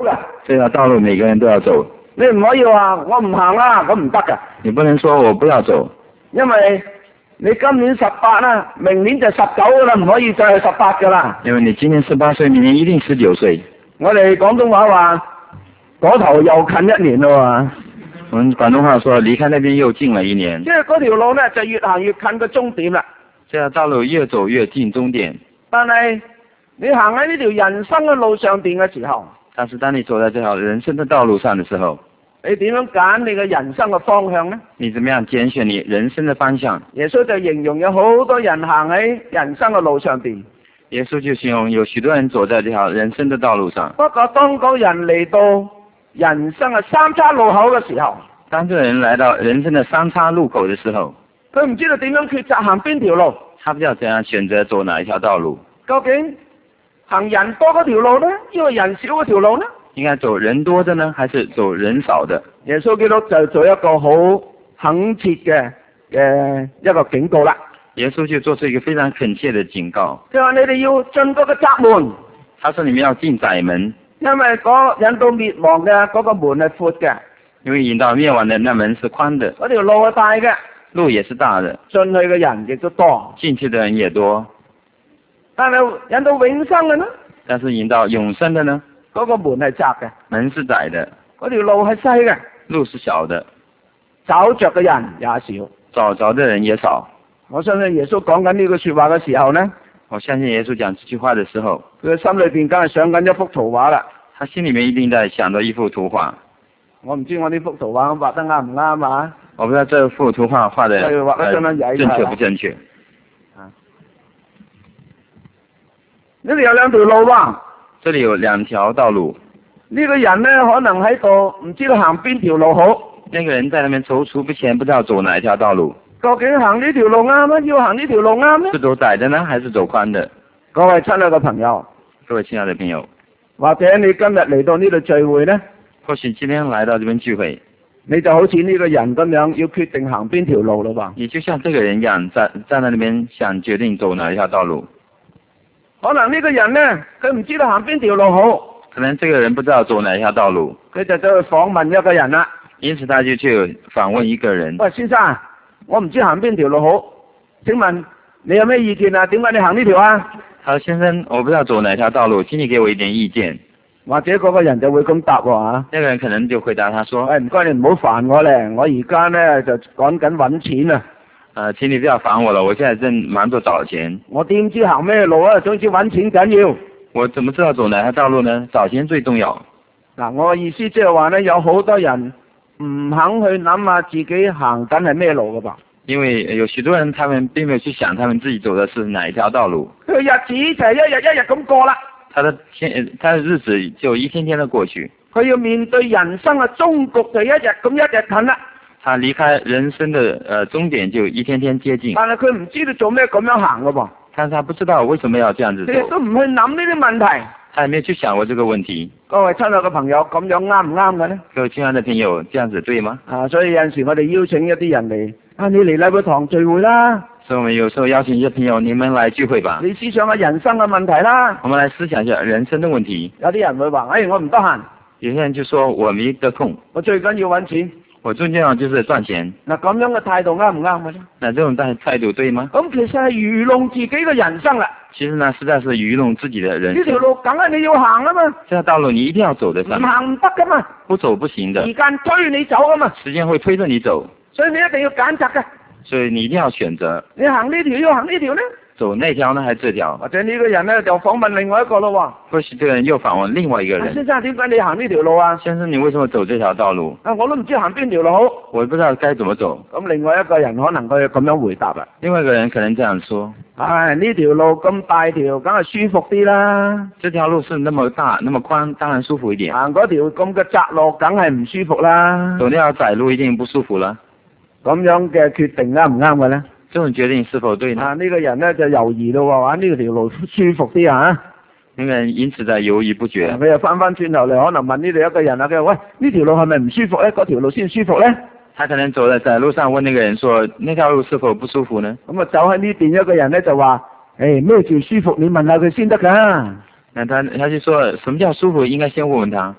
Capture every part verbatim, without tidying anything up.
嘅。 这条道路每个人都要走， 你唔可以話我唔行啦，咁唔得㗎。 你不能說我不要走， 因為你今年十八啦，明年就十九㗎啦，唔可以再係十八㗎啦。 因為你今年十八歲，明年一定十九歲。 我哋廣東話話嗰頭又近一年咯喎。 我們廣東話說離開那邊又近了一年。 即係嗰條路咧就越行越近個終點啦。 這條道路越走越近終點。 但係你行喺呢條人生嘅路上邊嘅時候， 但是當你走在這條人生的道路上的時候， 你點樣揀你嘅人生嘅方向呢？ 你怎麼樣揀選你人生的方向？ 耶穌就形容有好多人行喺人生嘅路上邊。 耶穌就形容有許多人走在這條人生的道路上。 不過當嗰人嚟到人生嘅三叉路口嘅時候， 當這個人來到人生的三叉路口的時候， 佢唔知道點樣抉擇行邊條路。 他不知道怎樣選擇走哪一條道路。 究竟行人多嗰條路呢，因為人少嗰條路呢？ 應該走人多的呢，還是走人少的？ 耶穌基督就做一個好懇切嘅嘅一個警告啦。 耶穌就做出一個非常懇切的警告。 佢話你哋要進嗰個窄門。 他說你們要進窄門， 因為嗰引到滅亡嘅嗰個門係闊嘅。 因為引到滅亡的那門是寬的。 嗰條路係大嘅。 路也是大的。 進去嘅人亦都多。 進去的人也多。 但係引到永生嘅呢？ 但是引到永生的呢？ 嗰個門係窄嘅。 門是窄的。 嗰條路係細嘅。 路是小的。 找着嘅人也少。 找着的人也少。 我相信耶穌講緊呢句說話嘅時候呢， 我相信耶穌講這句話的時候， 佢心裏邊梗係想緊一幅圖畫啦。 他心裏面一定在想到一幅圖畫。 我唔知我呢幅圖畫畫得啱唔啱啊？ 我不知道這幅圖畫畫的畫得相當曳， 正確不正確？ 啊，呢度有兩條路喎。 這裏有兩條道路。 呢個人呢，可能喺度唔知道行邊條路好。 那個人在那邊躊躇不前，不知道走哪一條道路。 究竟行呢條路啱呢？要行呢條路啱呢？ 是走窄的呢，還是走寬的？ 各位親愛嘅朋友， 各位親愛的朋友， 或者你今日嚟到呢度聚會呢， 或許今天來到這邊聚會， 你就好似呢個人咁樣，要決定行邊條路咯吧？ 你就像這個人一樣，站站在那邊想決定走哪一條道路。 可能呢個人呢，佢唔知道行邊條路好。 可能這個人不知道走哪一條道路， 佢就走去訪問一個人啦。 因此他就去訪問一個人。 喂，先生，我唔知行邊條路好，請問你有咩意見啊？點解你行呢條啊？ 好，先生，我不知道走哪條道路，請你給我一點意見。 或者嗰個人就會咁答喎嚇。 那個人可能就回答他說： 誒，唔該你唔好煩我咧，我而家咧就趕緊揾錢啊。 呃，請你不要煩我了，我現在正忙着找錢。 我點知行咩路啊？總之揾錢緊要。 我怎麼知道走哪條道路呢？找錢最重要。 嗱，我嘅意思即係話咧，有好多人唔肯去諗下自己行緊係咩路噶噃。 因為有許多人，他們並沒有去想他們自己走的是哪一條道路。 佢日子就係一日一日咁過啦。 他的天，他的日子就一天天的過去。 佢要面對人生嘅終局就一日咁一日近啦。 他離開人生的呃終點就一天天接近。 但係佢唔知道做咩咁樣行噶噃。 但是他不知道為什麼要這樣子走。 佢都唔去諗呢啲問題。 他也沒有去想過這個問題。 各位親愛嘅朋友，咁樣啱唔啱嘅呢？ 各位親愛的朋友，這樣子對嗎？ 啊，所以有陣時我哋邀請一啲人嚟，啊，你嚟禮會堂聚會啦。 所以我們有時候邀請一些朋友，你們來聚會吧。 你思想下人生嘅問題啦。 我們來思想一下人生的問題。 有啲人會話，哎，我唔得閒。 有些人就說我沒得空。 我最緊要揾錢。 我最重要就是賺錢。 嗱，咁樣嘅態度啱唔啱嘅咧？ 那這種態態度對嗎？ 咁其實係愚弄自己嘅人生啦。 其實呢，實在是愚弄自己的人生。 呢條路梗係你要行啊嘛。 這條道路你一定要走得上。 唔行唔得噶嘛。 不走不行的。 時間推你走啊嘛。 時間會推着你走。 所以你一定要揀擇嘅。 所以你一定要選擇。 你行呢條要行呢條呢？ 走那條呢，還是這條？ 或者呢個人呢，就訪問另外一個咯喎。 或許這個人又訪問另外一個人。 先生，點解你行呢條路啊？ 先生，你為什麼走這條道路？ 啊，我都唔知行邊條路好。 我不知道該怎麼走。 咁另外一個人可能佢咁樣回答啦。 另外一個人可能這樣說： 唉，呢條路咁大條，梗係舒服啲啦。 這條路是那麼大，那麼寬，當然舒服一點。 行嗰條咁嘅窄路，梗係唔舒服啦。 走呢條窄路一定不舒服啦。 咁樣嘅決定啱唔啱嘅咧？ 這種決定是否對呢？ 啊，呢個人咧就猶豫咯喎，話呢條路舒服啲啊。 那個人因此在猶豫不決。 佢又翻翻轉頭嚟，可能問呢度一個人啊，佢話：喂，呢條路係咪唔舒服咧？嗰條路先舒服咧？ 他可能走在在路上問那個人說：那條路是否不舒服呢？ 咁啊，走喺呢邊一個人咧就話：誒，咩叫舒服？你問下佢先得㗎。 那他他就說：什麼叫舒服？應該先問問他。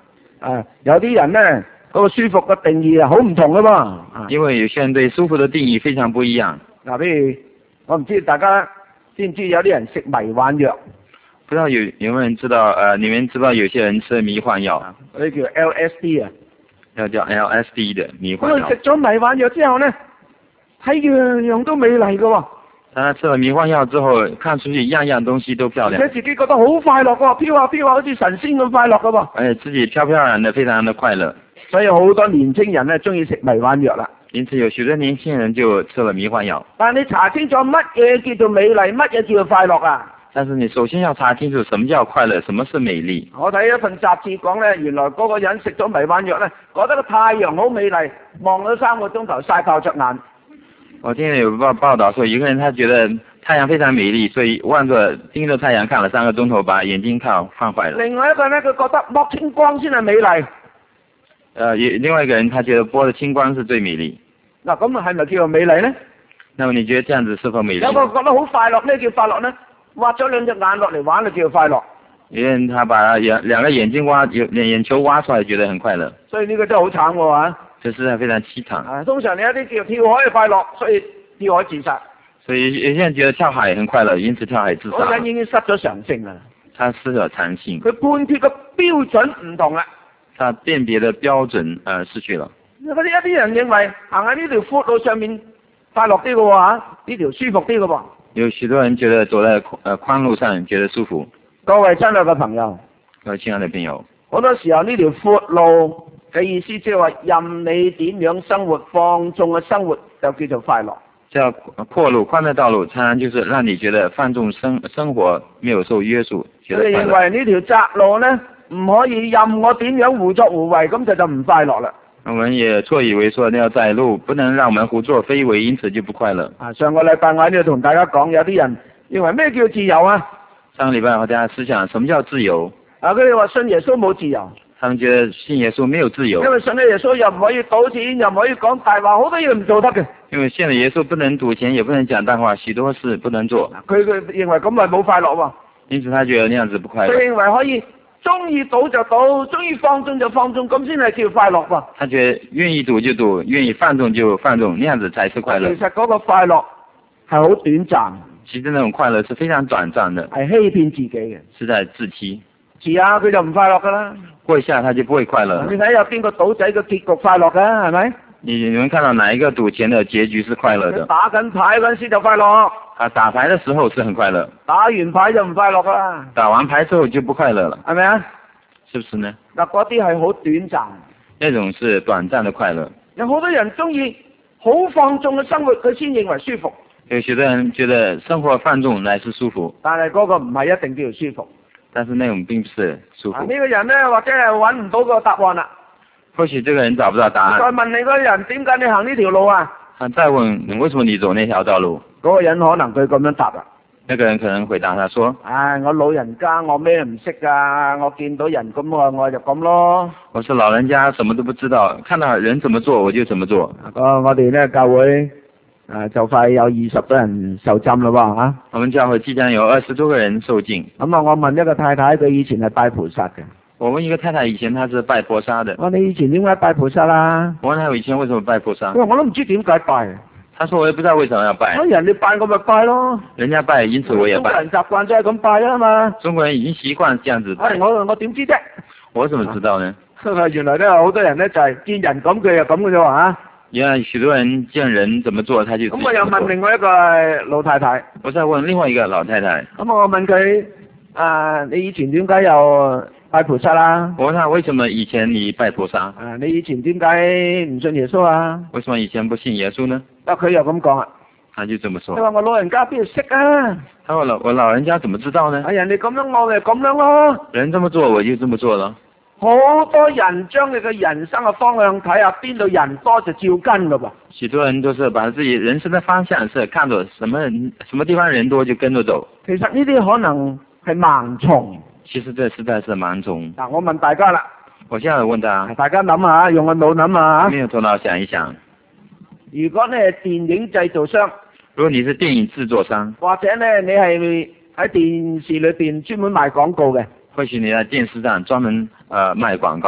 啊，有啲人咧嗰、個舒服嘅定義啊，好唔同噶噃。啊， 因為有些人對舒服的定義非常不一樣。 嗱，譬如我唔知大家知唔知有啲人食迷幻藥， 不知道有有冇人知道？呃，你們知道有些人吃迷幻藥， 嗰啲叫 L S D 啊。 要叫 L S D 的迷幻藥咁佢食。咗迷幻藥之後咧，係樣樣都美麗噶喎。 當他吃了迷幻藥之後，看出去樣樣東西都漂亮， 而且自己覺得好快樂喎，飄下飄下好似神仙咁快樂噶喎。 而且自己飄飄然的，非常的快樂。 所以好多年青人咧中意食迷幻藥啦。 因此有許多年輕人就吃了迷幻藥。 但係你查清楚乜嘢叫做美麗，乜嘢叫做快樂啊？ 但是你首先要查清楚什麼叫快樂，什麼是美麗。 我睇一份雜誌講咧，原來嗰個人食咗迷幻藥咧，覺得個太陽好美麗，望咗三個鐘頭曬爆着眼。 我聽有報報道說，一個人他覺得太陽非常美麗，所以望着盯着太陽看了三個鐘頭，把眼睛看放壞了。 另外一個咧，佢覺得剝清光先係美麗。 呃，另外一個人他覺得剝的清光是最美麗。 嗱，咁係咪叫做美麗咧？ 那麼你覺得這樣子是否美麗？ 有個覺得好快樂，咩叫快樂咧？挖咗兩隻眼落嚟玩就叫做快樂。 有人他把兩兩個眼睛挖，有眼球挖出來，覺得很快樂。 所以呢個真係好慘喎嚇。 這實在非常淒慘。 啊，通常你有啲叫跳海嘅快樂，所以跳海自殺。 所以有些人覺得跳海很快樂，因此跳海自殺。 嗰個人已經失咗常性啦。 他失咗常性。 佢判斷嘅標準唔同啦。 他辨別的標準呃失去了。 嗰啲一啲人認為行喺呢條闊路上面快樂啲嘅喎嚇，呢條舒服啲嘅喎。 有許多人覺得走在呃寬路上覺得舒服。 各位親愛嘅朋友， 各位親愛的朋友， 好多時候呢條闊路嘅意思即係話任你點樣生活，放縱嘅生活就叫做快樂。 叫闊路寬的道路，常常就是讓你覺得放縱生生活，沒有受約束，覺得快樂。 佢認為呢條窄路呢，唔可以任我點樣胡作胡為，咁就就唔快樂啦。 我們也錯以為說那條窄路不能讓我們胡作非為，因此就不快樂。 啊，上個禮拜我喺呢度同大家講，有啲人認為咩叫自由啊？ 上個禮拜我大家思想什麼叫自由？ 啊，佢哋話信耶穌冇自由。 他們覺得信耶穌沒有自由。 因為信咗耶穌又唔可以賭錢，又唔可以講大話，好多嘢唔做得嘅。 因為信了耶穌不能賭錢，也不能講大話，許多事不能做。 佢佢認為咁咪冇快樂喎。 因此他覺得那樣子不快樂。 佢認為可以中意賭就賭，中意放縱就放縱，咁先係叫快樂喎。 他覺得願意賭就賭，願意放縱就放縱，那樣子才是快樂。 其實嗰個快樂係好短暫。 其實那種快樂是非常短暫的， 係欺騙自己嘅， 是在自欺。 遲下佢就唔快樂噶啦。 過一下他就不會快樂。 你睇有邊個賭仔嘅結局快樂㗎？係咪？ 你你們看到哪一個賭錢的結局是快樂的？ 打緊牌嗰陣時就快樂。 啊，打牌的時候是很快樂。 打完牌就唔快樂噶啦。 打完牌之後就不快樂了。 係咪啊？ 是不是呢？ 嗱，嗰啲係好短暫。 那種是短暫的快樂。 有好多人中意好放縱嘅生活，佢先認為舒服。 有許多人覺得生活放縱乃是舒服， 但係嗰個唔係一定叫做舒服。 但是那種並不是舒服。 呢、啊這個人咧，或者係揾唔到個答案啦。 或許這個人找不到答案。 再問你嗰個人，點解你行呢條路啊？ 他再問你，為什麼你走那條道路？ 嗰個人可能佢咁樣答啦。 那個人可能回答他說： 唉、哎，我老人家，我咩唔識噶，我見到人咁我我就咁咯。 我是老人家，什麼都不知道，看到人怎麼做我就怎麼做。 啊，我哋咧教會啊就快有二十多人受浸啦喎嚇。 我們教會即將有二十多個人受浸。 咁啊，我問一個太太，佢以前係拜菩薩嘅。 我問一個太太，以前她是拜菩薩的。 我你以前點解拜菩薩啊？ 我問她以前為什麼拜菩薩？ 因為我都唔知點解拜。 他說我也不知道為什麼要拜。 人哋拜我咪拜咯。 人家拜，因此我也拜。 中國人習慣就係咁拜啦嘛。 中國人已經習慣這樣子拜。 哎、我我點知啫？ 我怎麼知道呢？ 原來都有好多人咧就係、是、見人咁佢又咁嘅啫喎。 原來許多人見人怎麼做，他就咁。 咁我又問另外一個老太太。 我再問另外一個老太太。 咁我問佢：啊，你以前點解又拜菩薩啦？ 我問他為什麼以前你拜菩薩？ 啊，你以前點解唔信耶穌啊？ 為什麼以前不信耶穌呢？ 啊，佢又咁講啊。 他就這麼說。 佢話我老人家邊度識啊？ 他話老我老人家怎麼知道呢？ 啊，人哋咁樣我咪咁樣咯。 人這麼做我就這麼做了。 好多人將你嘅人生嘅方向睇下邊度人多就照跟噶噃。 許多人都是把自己人生的方向是看着什麼什麼地方人多就跟着走。 其實呢啲可能係盲從。 其實這實在是盲從。 嗱，我問大家啦。 我現在問他。 大家諗下，用個腦諗下。 沒有頭腦想一想。 如果你係電影製造商。 如果你是電影製作商。 或者咧，你係喺電視裏邊專門賣廣告嘅。 或許你在電視上專門呃賣廣告的。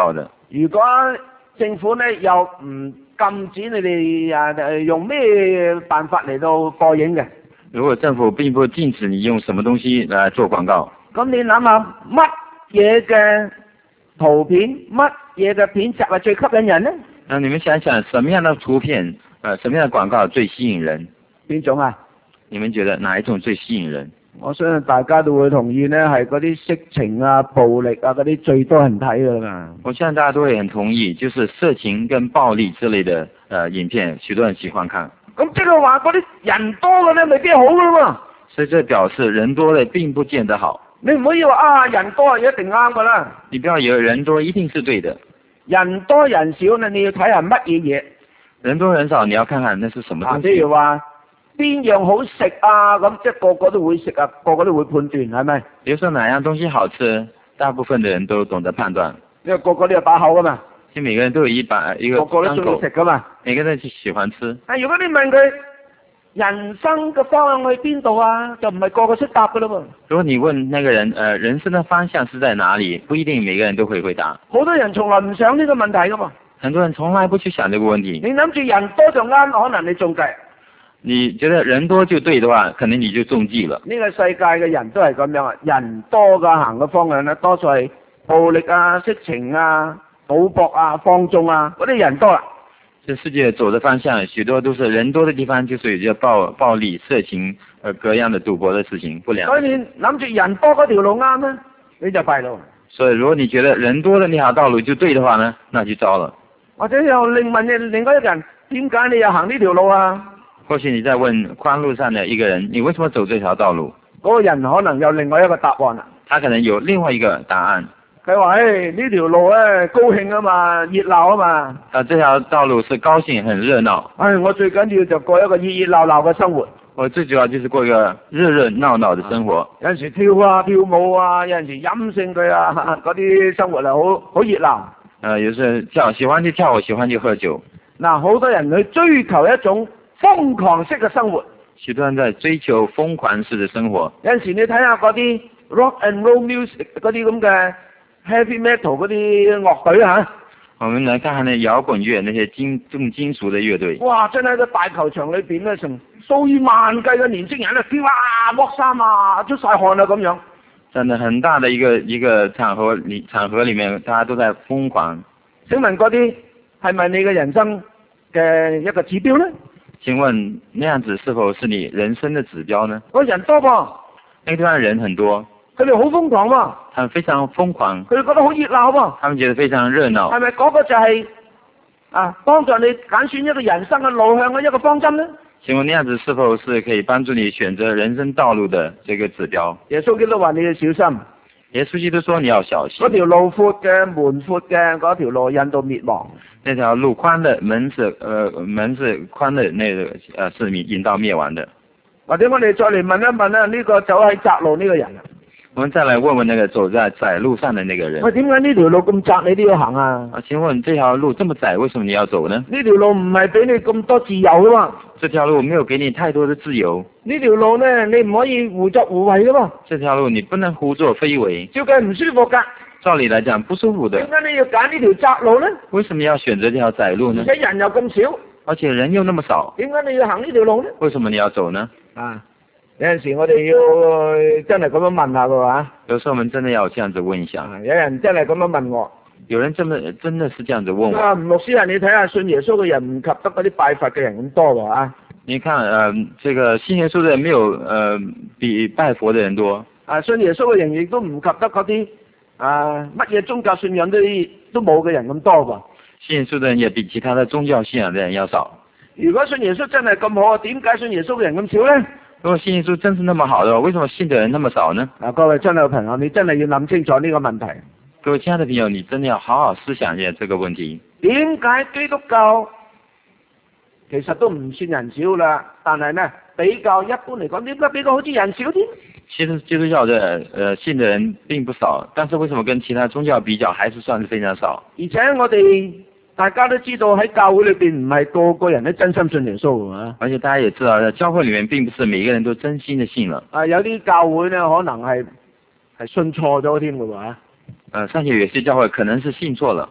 如果政府呢又唔禁止你哋啊用咩辦法嚟到播映嘅？ 如果政府並不禁止你用什麼東西來做廣告， 咁你諗下乜嘢嘅圖片、乜嘢嘅片集係最吸引人呢？ 那你們想想，什麼樣的圖片，呃，什麼樣的廣告最吸引人？ 邊種啊？ 你們覺得哪一種最吸引人？ 我相信大家都會同意呢，係嗰啲色情啊、暴力啊嗰啲最多人睇㗎嘛。 我相信大家都會很同意，就是色情跟暴力之類的，呃，影片，許多人喜歡看。 咁即係話嗰啲人多嘅咧，未必好噶嘛。 所以這表示人多的並不見得好。 你唔可以話啊，人多係一定啱噶啦。 你不要以為人多一定是對的。 人多人少呢，你要睇下乜嘢嘢。 人多人少，你要看看那是什麼東西。 譬如話邊樣好食啊，咁即係個個都會食啊，個個都會判斷，係咪？ 比如說哪樣東西好吃，大部分的人都懂得判斷。 因為個個都有把口噶嘛。 其實每個人都有一把一個個個都中意食噶嘛。 每個人都喜歡吃。 但如果你問佢人生嘅方向去邊度啊，就唔係個個識答噶啦噃。 如果你問那個人，呃，人生的方向是在哪裡，不一定每個人都會回答。 好多人從來唔想呢個問題噶嘛。 很多人從來不去想這個問題。 你諗住人多就啱，可能你中計。 你覺得人多就對的話，可能你就中計了。 呢個世界嘅人都係咁樣啊，人多嘅行嘅方向咧，多數係暴力啊、色情啊、賭博啊、放縱啊，嗰啲人多啦。 這世界走的方向，許多都是人多的地方，就是有些暴暴力、色情，呃，各樣的賭博的事情，不良。 所以你諗住人多嗰條路啱咧，你就弊咯。 所以如果你覺得人多的那條道路就對的話呢，那就糟了。 或者又另問你另外一個人，點解你又行呢條路啊？ 或許你在問寬路上的一個人，你為什麼走這條道路？ 嗰個人可能有另外一個答案啦。 他可能有另外一個答案。 佢話：誒，呢條路咧高興啊嘛，熱鬧啊嘛。 啊，這條道路是高興，很熱鬧。 唉，我最緊要就過一個熱熱鬧鬧嘅生活。 我最主要就是過一個熱熱鬧鬧嘅生活。 啊、有陣時跳啊跳舞啊，有陣時飲勝佢啊，嗰啲生活係好好熱鬧。 呃，有時跳喜歡就跳舞，喜歡就喝酒。 嗱，好多人去追求一種瘋狂式嘅生活。 許多人在追求瘋狂式嘅生活。 有陣時你睇下嗰啲 rock and roll music 嗰啲咁嘅 heavy metal 嗰啲樂隊嚇。 我們來看看那搖滾樂那些金重金屬的樂隊。 哇！真係個大球場裏邊咧，成數以萬計嘅年輕人咧，跳啊、剝衫啊、出晒汗啊咁樣。 真的很大的一個一個場合裏場合裏面，大家都在瘋狂。 請問嗰啲係咪你嘅人生嘅一個指標呢？ 請問那樣子是否是你人生的指標呢？ 嗰人多噃， 那個地方人很多， 佢哋好瘋狂喎， 他們非常瘋狂， 佢哋覺得好熱鬧喎， 他們覺得非常熱鬧。 係咪嗰個就係、是、啊幫助你揀選一個人生嘅路向嘅一個方針呢？ 請問那樣子是否是可以幫助你選擇人生道路的這個指標？ 耶穌基督話你要小心。 耶穌基督說你要小心。 嗰條路闊嘅門闊嘅嗰條路引到滅亡。 那條路寬的門是，呃門是寬的，那個呃是引到滅亡的。 或者我哋再嚟問一問啦，呢、這個走喺窄路呢個人。 我們再來問問那個走在窄路上的那個人。 喂，點解呢條路咁窄你都要行啊？ 啊，請問這條路這麼窄，為什麼你要走呢？ 呢條路唔係俾你咁多自由噶嘛？ 這條路沒有給你太多的自由。 呢條路呢，你唔可以胡作胡為噶嘛？ 這條路你不能胡作非為。 照計唔舒服噶。 照理來講不舒服的。 點解你要揀呢條窄路呢？ 為什麼要選擇這條窄路呢？ 而且人又咁少。 而且人又那麼少。 點解你要行呢條路呢？ 為什麼你要走呢？ 啊，有陣時我哋要真係咁樣問下嘅話。有時候我們真的要這樣子問一下。 啊、有人真係咁樣問我。 有人真的真的是這樣子問我。 啊，吳牧師啊，你睇下信耶穌嘅人唔及得嗰啲拜佛嘅人咁多喎啊！ 你看，呃，這個信耶穌的人沒有，呃，比拜佛的人多。 啊，信耶穌嘅人亦都唔及得嗰啲啊乜嘢宗教信仰都都冇嘅人咁多噃。 信耶穌的人也比其他的宗教信仰的人要少。 如果信耶穌真係咁好，點解信耶穌嘅人咁少咧？ 如果信耶穌真是那麼好的話，為什麼信的人那麼少呢？ 啊，各位親愛朋友，你真係要諗清楚呢個問題。 各位親愛的朋友，你真的要好好思想一下這個問題。 點解基督教其實都唔算人少啦，但係呢比較一般嚟講，點解比較好似人少啲？ 其實基督教的呃信的人並不少，但是為什麼跟其他宗教比較，還是算是非常少？ 而且我哋大家都知道喺教會裏邊唔係個個人都真心信耶穌啊。 而且大家也知道，在教會裏面並不是每個人都真心的信了。 啊，有啲教會呢可能係係信錯咗添嘅喎。 呃，尚且有些教會可能是信錯了。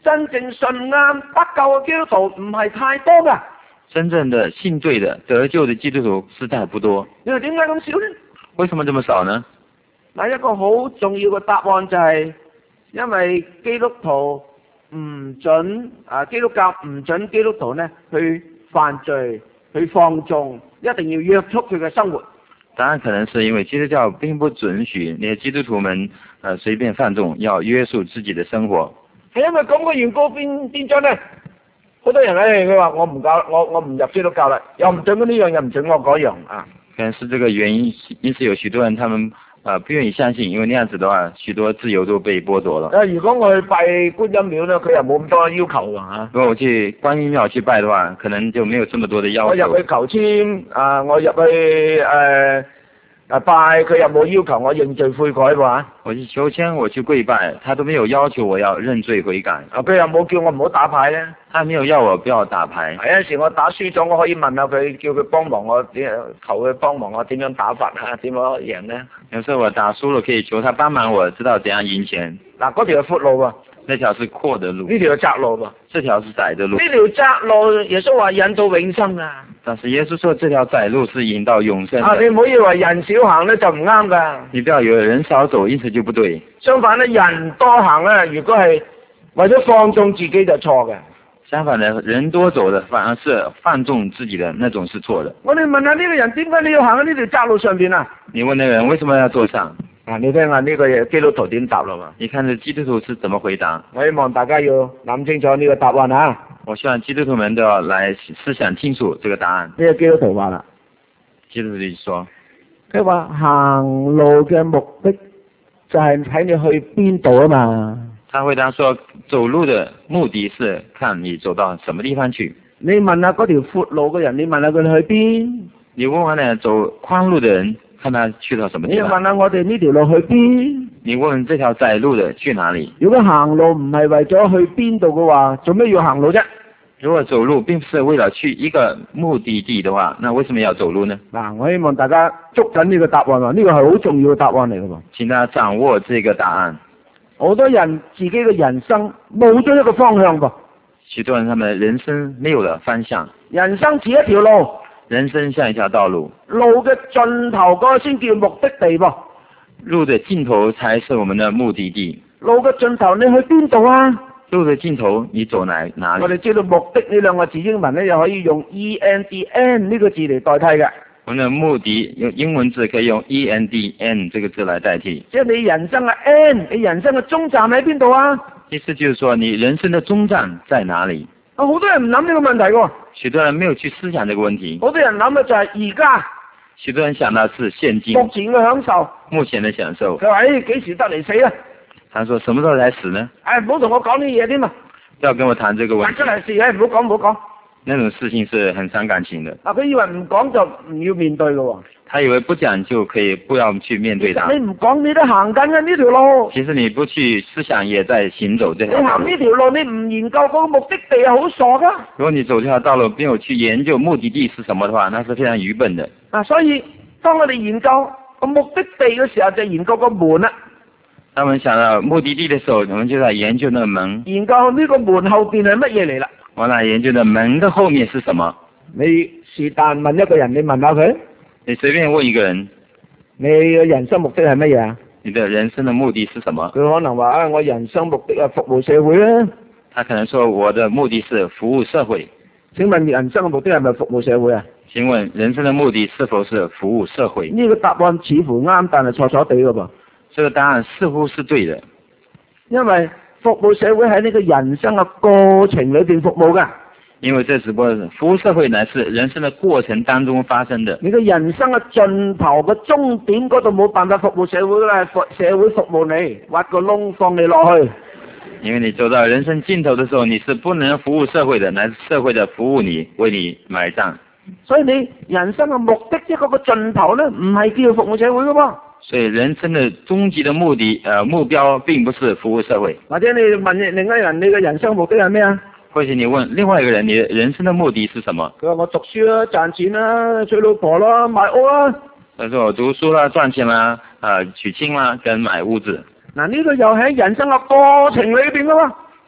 真正信啱得救嘅基督徒唔係太多㗎。 真正的信對的得救的基督徒實在不多。 你話點解咁少呢？ 為什麼這麼少呢？ 嗱，一個好重要嘅答案就係因為基督徒唔准啊，基督教唔准基督徒呢去犯罪、去放縱，一定要約束佢嘅生活。 答案可能是因為基督教並不准許那些基督徒們呃隨便放縱，要約束自己的生活。 係因為咁嘅緣故變變咗呢，好多人咧佢話我唔教我我唔入基督教啦，又唔准我呢樣，又唔准我嗰樣啊。 可能是這個原因，因此有許多人他們啊、呃、不願意相信，因為那樣子的話，許多自由都被剝奪了。 啊，如果我去拜觀音廟呢，佢又冇咁多要求㗎嚇。 如果我去觀音廟去拜的話，可能就沒有這麼多的要求。 我入去求籤啊，我入去誒。呃啊拜佢又冇要求我認罪悔改喎。 我去求籤，我去跪拜，他都沒有要求我要認罪悔改。 啊，佢又冇叫我唔好打牌咧。 他沒有要我不要打牌。 有陣時我打輸咗，我可以問下佢，叫佢幫忙我點，求佢幫忙我點樣打法啊？點樣贏呢？ 有時候我打輸了，可以求他幫忙我，知道怎樣贏錢。 嗱，嗰條係闊路喎。 那條是闊的路。 呢條係窄路喎。 這條是窄的路。 呢條窄路，耶穌話引到永生啊。 但是耶穌說這條窄路是引到永生。 啊，你唔好以為人少行咧就唔啱㗎。 你不要以為人少走，因此就不對。 相反咧，人多行咧，如果係為咗放縱自己就錯嘅。 相反的，人多走的反而是放縱自己的那種是錯的。 我哋問下呢個人，點解你要行喺呢條窄路上邊啊？ 你問那個人為什麼要坐上？ 啊，你聽下呢個嘢基督徒點答啦嘛？ 你看這基督徒是怎麼回答？ 我希望大家要諗清楚呢個答案啊！ 我希望基督徒們都要來思想清楚這個答案。 呢個基督徒話啦， 基督徒就說， 佢話行路嘅目的就係睇你去邊度啊嘛。 他回答說，走路的目的是看你走到什麼地方去。 你問下嗰條闊路嘅人，你問下佢哋去邊？ 你問下呢走寬路的人，看他去到什麼地方。 你問下我哋呢條路去邊？ 你問這條窄路的去哪裡？ 如果行路唔係為咗去邊度嘅話，做咩要行路啫？ 如果走路並不是為了去一個目的地的話，那為什麼要走路呢？ 嗱，我希望大家捉緊呢個答案喎，呢個係好重要嘅答案嚟嘅喎。 請大家掌握這個答案。 好多人自己嘅人生冇咗一個方向噃。 許多人他們人生沒有了方向。 人生似一條路。 人生像一條道路。 路嘅盡頭嗰個先叫目的地噃。 路的盡頭才是我們的目的地。 路嘅盡頭你去邊度啊？ 路的盡頭你走哪哪裡？ 我哋知道目的呢兩個字英文咧又可以用 E N D N 呢個字嚟代替嘅。 我們的目的用英文字可以用 E N D N 這個字來代替。 即係你人生嘅 N， 你人生嘅終站喺邊度啊？ 意思就是說你人生的終站在哪裡？ 啊，好多人唔諗呢個問題嘅。 許多人沒有去思想這個問題。 好多人諗嘅就係而家。 許多人想到是現今。 目前嘅享受。 目前的享受。 佢話：誒，幾時得嚟死啊？ 他說：什麼時候才死呢？ 誒，唔好同我講呢嘢添啊！ 不要跟我談這個問題。 出嚟事誒，唔好講，唔好講。 那種事情是很傷感情的。 嗱，佢以為唔講就唔要面對嘅喎。 他以為不講就可以不要去面對它。 你唔講，你都行緊嘅呢條路。 其實你不去思想，也在行走這條路。 你行呢條路，你唔研究嗰個目的地係好傻噶。 如果你走這條道路，沒有去研究目的地是什麼的話，那是非常愚笨的。 啊，所以當我哋研究個目的地嘅時候，就研究個門啦。 當我們想到目的地的時候，我們就在研究那個門。 研究呢個門後邊係乜嘢嚟啦？ 我來研究的門的後面是什麼？ 你是但問一個人，你問下佢。 你隨便問一個人， 你嘅人生目的係乜嘢啊？ 你的人生的目的是什麼？ 佢可能話啊，我人生目的係服務社會啊。 他可能說我的目的是服務社會。 請問人生嘅目的係咪服務社會啊？ 請問人生的目的是否是服務社會？ 呢個答案似乎啱，但係錯錯地嘅噃。 這個答案似乎是對的， 因為服務社會喺呢個人生嘅過程裏邊服務㗎。 因為這只不過服務社會乃是人生的過程當中發生的。 你嘅人生嘅盡頭嘅終點嗰度冇辦法服務社會啦，社會服務你，挖個窿放你落去。 因為你走到人生盡頭的時候，你是不能服務社會的，乃是社會的服務你，為你埋葬。 所以你人生嘅目的即係嗰個盡頭咧，唔係叫服務社會噶噃。 所以人生的終極的目的，呃，目標並不是服務社會。 或者你問另一個人，你嘅人生目的係咩啊？ 或者你問另外一個人，你人生的目的是什麼？ 佢話我讀書啦，賺錢啦，娶老婆啦，買屋啦。 他說我讀書啦，賺錢啦，啊、呃，娶親啦，跟買屋子。 嗱，呢個又喺人生嘅過程裏邊噶喎。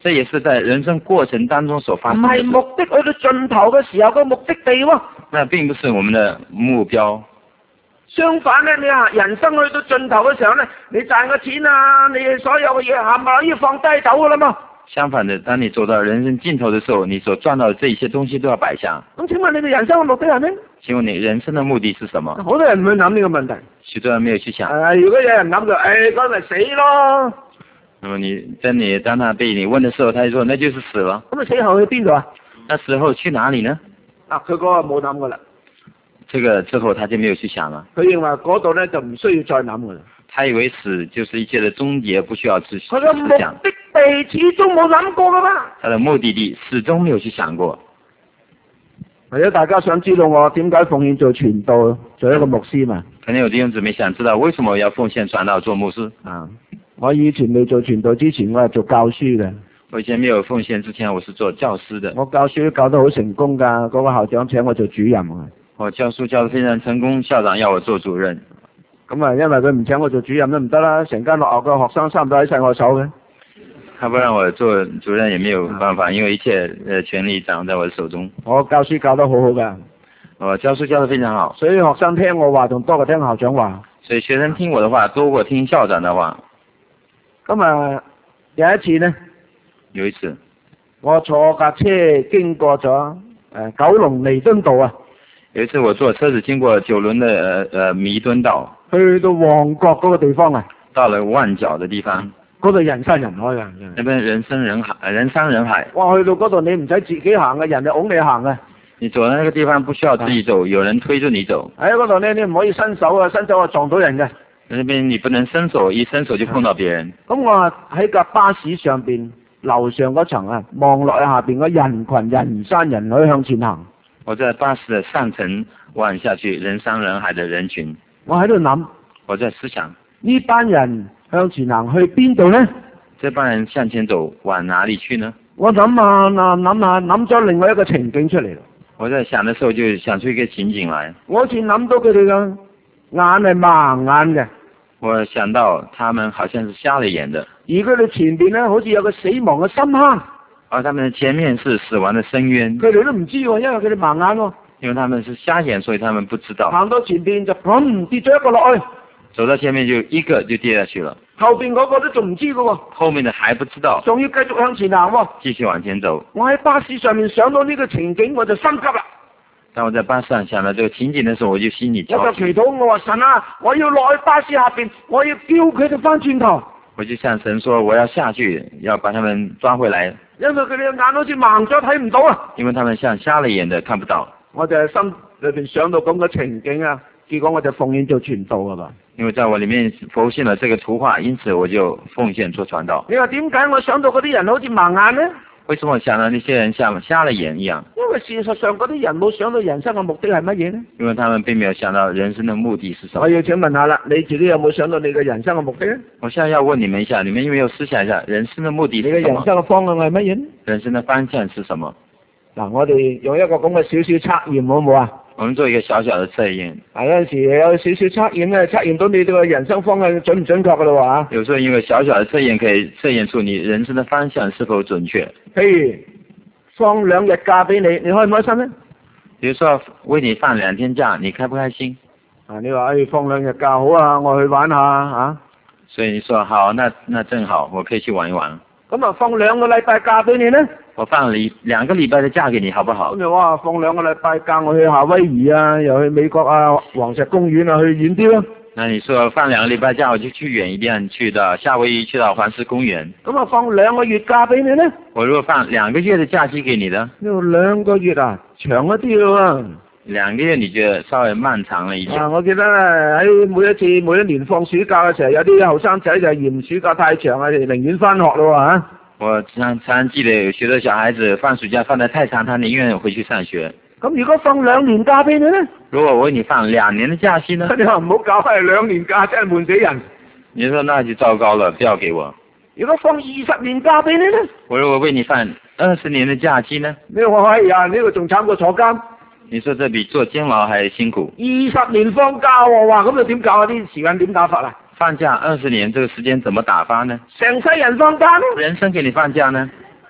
這也是在人生過程當中所發唔生的事。 係目的去到盡頭嘅時候個目的地喎。 那並不是我們的目標。 相反咧，你啊人生去到盡頭嘅時候咧，你賺嘅錢啊，你所有嘅嘢冚唪唥要放低走噶啦嘛。 相反的，當你走到人生盡頭的時候，你所賺到的這些東西都要擺下。 咁請問你哋人生嘅目的係咩？ 請問你人生的目的是什麼？ 好多人唔會諗呢個問題。 許多人沒有去想。 誒，如果有人諗就，誒，嗰咪死咯。 那麼你當你當他被你問的時候，他就說那就是死了。 咁啊死後去邊度啊？ 那死後去哪裏呢？ 啊，佢嗰個冇諗噶啦。 這個之後他就沒有去想了。 佢認為嗰度咧就唔需要再諗噶啦。 他以為死就是一切的終結，不需要去去佢嘅目想。 的地始終冇諗過噶嘛。 他的目的地始終沒有去想過。 或者大家想知道我點解奉獻做傳道，做一個牧師嘛？ 可能有弟兄姊妹想知道為什麼我要奉獻傳道做牧師啊？我以前未做傳道之前，我係做教書嘅。 我以前沒有奉獻之前，我是做教師的。 我教書教得好成功噶，嗰、那個校長請我做主任啊。 我教書教得非常成功，校長要我做主任。 咁啊，因為佢唔請我做主任都唔得啦，成間學校嘅學生差唔多喺晒我手嘅。 他不讓我做主任也沒有辦法，因為一切呃權力掌握在我的手中。 我教書教得好好噶。 我教書教得非常好， 所以學生聽我話仲多過聽校長話。 所以學生聽我的話多過聽校長的話。 咁啊，有一次呢， 有一次， 我坐架車經過咗誒、呃、九龍彌敦道啊。 有一次我坐車子經過九龍的呃呃彌敦道， 去到旺角嗰個地方啊。 到了旺角的地方， 嗰度人山人海啊。 那邊人山人海，人山人海。 哇！去到嗰度你唔使自己行嘅，人就拱你行啊。 你走到那個地方不需要自己走，有人推着你走。 喺嗰度呢，你唔可以伸手啊，伸手啊撞到人嘅。 那邊你不能伸手，一伸手就碰到別人。 咁我啊喺架巴士上邊樓上嗰層啊，望落去下邊個人群人山人海向前行。 我在巴士的上層望下去，人山人海的人群。 我喺度諗， 我在思想呢班人向前行去邊度呢？ 這班人向前走，往哪裡去呢？ 我諗下諗諗下諗咗另外一個情景出嚟。 我在想的時候就想出一個情景來。 我好似諗到佢哋嘅眼係盲眼嘅。 我想到他們好像是瞎了眼的。 而佢哋前邊呢，好似有個死亡嘅深坑。 而他們前面是死亡的深淵。 佢哋都唔知喎，因為佢哋盲眼喎。 因為他們是瞎眼，所以他們不知道。 行到前邊就砰跌咗一個落去。 走到前面就一個就跌下去了。 後邊嗰個都仲唔知嘅喎。 後面的還不知道。 仲要繼續向前行喎。 繼續往前走。 我喺巴士上面想到呢個情景，我就心急啦。 當我在巴士上想到這個情景的時候，我就心裏焦急。 我就祈禱，我話神啊，我要落去巴士下邊，我要叫佢哋翻轉頭。 我就向神說，我要下去，要把他們抓回來。 因為佢哋嘅眼好似盲咗，睇唔到啊。 因為他們像瞎了眼的，看不到。 我就係心裏邊想到咁嘅情景啊，結果我就奉獻做傳道啊嘛。 因為在我裏面浮現了這個圖畫，因此我就奉獻做傳道。 你話點解我想到嗰啲人好似盲眼呢？ 為什麼我想到那些人像瞎了眼一樣？ 因為事實上嗰啲人冇想到人生嘅目的係乜嘢呢？ 因為他們並沒有想到人生的目的是什麼。 我要請問下啦，你自己有冇想到你嘅人生嘅目的呢？ 我現在要問你們一下，你們有沒有思想一下人生的目的是什麼？ 你嘅人生嘅方向係乜嘢呢？ 人生的方向是什麼？ 嗱，我哋用一個咁嘅少少測驗好唔好啊？ 我們做一個小小的測驗。 啊，有陣時有少少測驗咧，測驗到你個人生方向準唔準確噶咯喎。 有時候因為小小的測驗可以測驗出你人生的方向是否準確。 譬如放兩日假俾你，你開唔開心呢？ 比如說為你放兩天假，你開不開心？ 啊，你話誒、哎、放兩日假好啊，我去玩下啊。 所以你說好，那那正好，我可以去玩一玩。 咁啊，放兩個禮拜假俾你呢？ 我放了兩個禮拜的假給你，好不好？ 咁就哇，放兩個禮拜假，我去夏威夷啊，又去美國啊，黃石公園啊，去遠啲咯。 那你說放兩個禮拜假，我就去遠一點，去到夏威夷，去到黃石公園。 咁啊，放兩個月假俾你呢？我如果放兩個月的假期給你呢？ 呢兩個月啊，長一啲咯喎。 兩個月你覺得稍微漫長了一點。 啊，我記得喺每一次每一年放暑假嘅時候，有啲後生仔就嫌暑假太長啊，寧願翻學咯嚇。我常常記得有許多小孩子放暑假放得太長，他寧願回去上學。 咁如果放兩年假俾你呢？ 如果我為你放兩年的假期呢？ 你話唔好搞係兩年假，真係悶死人。 你說那就糟糕了，不要給我。 如果放二十年假俾你呢？ 我如果為你放二十年的假期呢？ 你話哎呀，呢個仲慘過坐監。 你說這比坐監牢還辛苦。 二十年放假喎，哇，咁就點搞啊？啲時間點打法啊？ 放假二十年，這個時間怎麼打發呢？ 成世人放假呢？ 人生給你放假呢？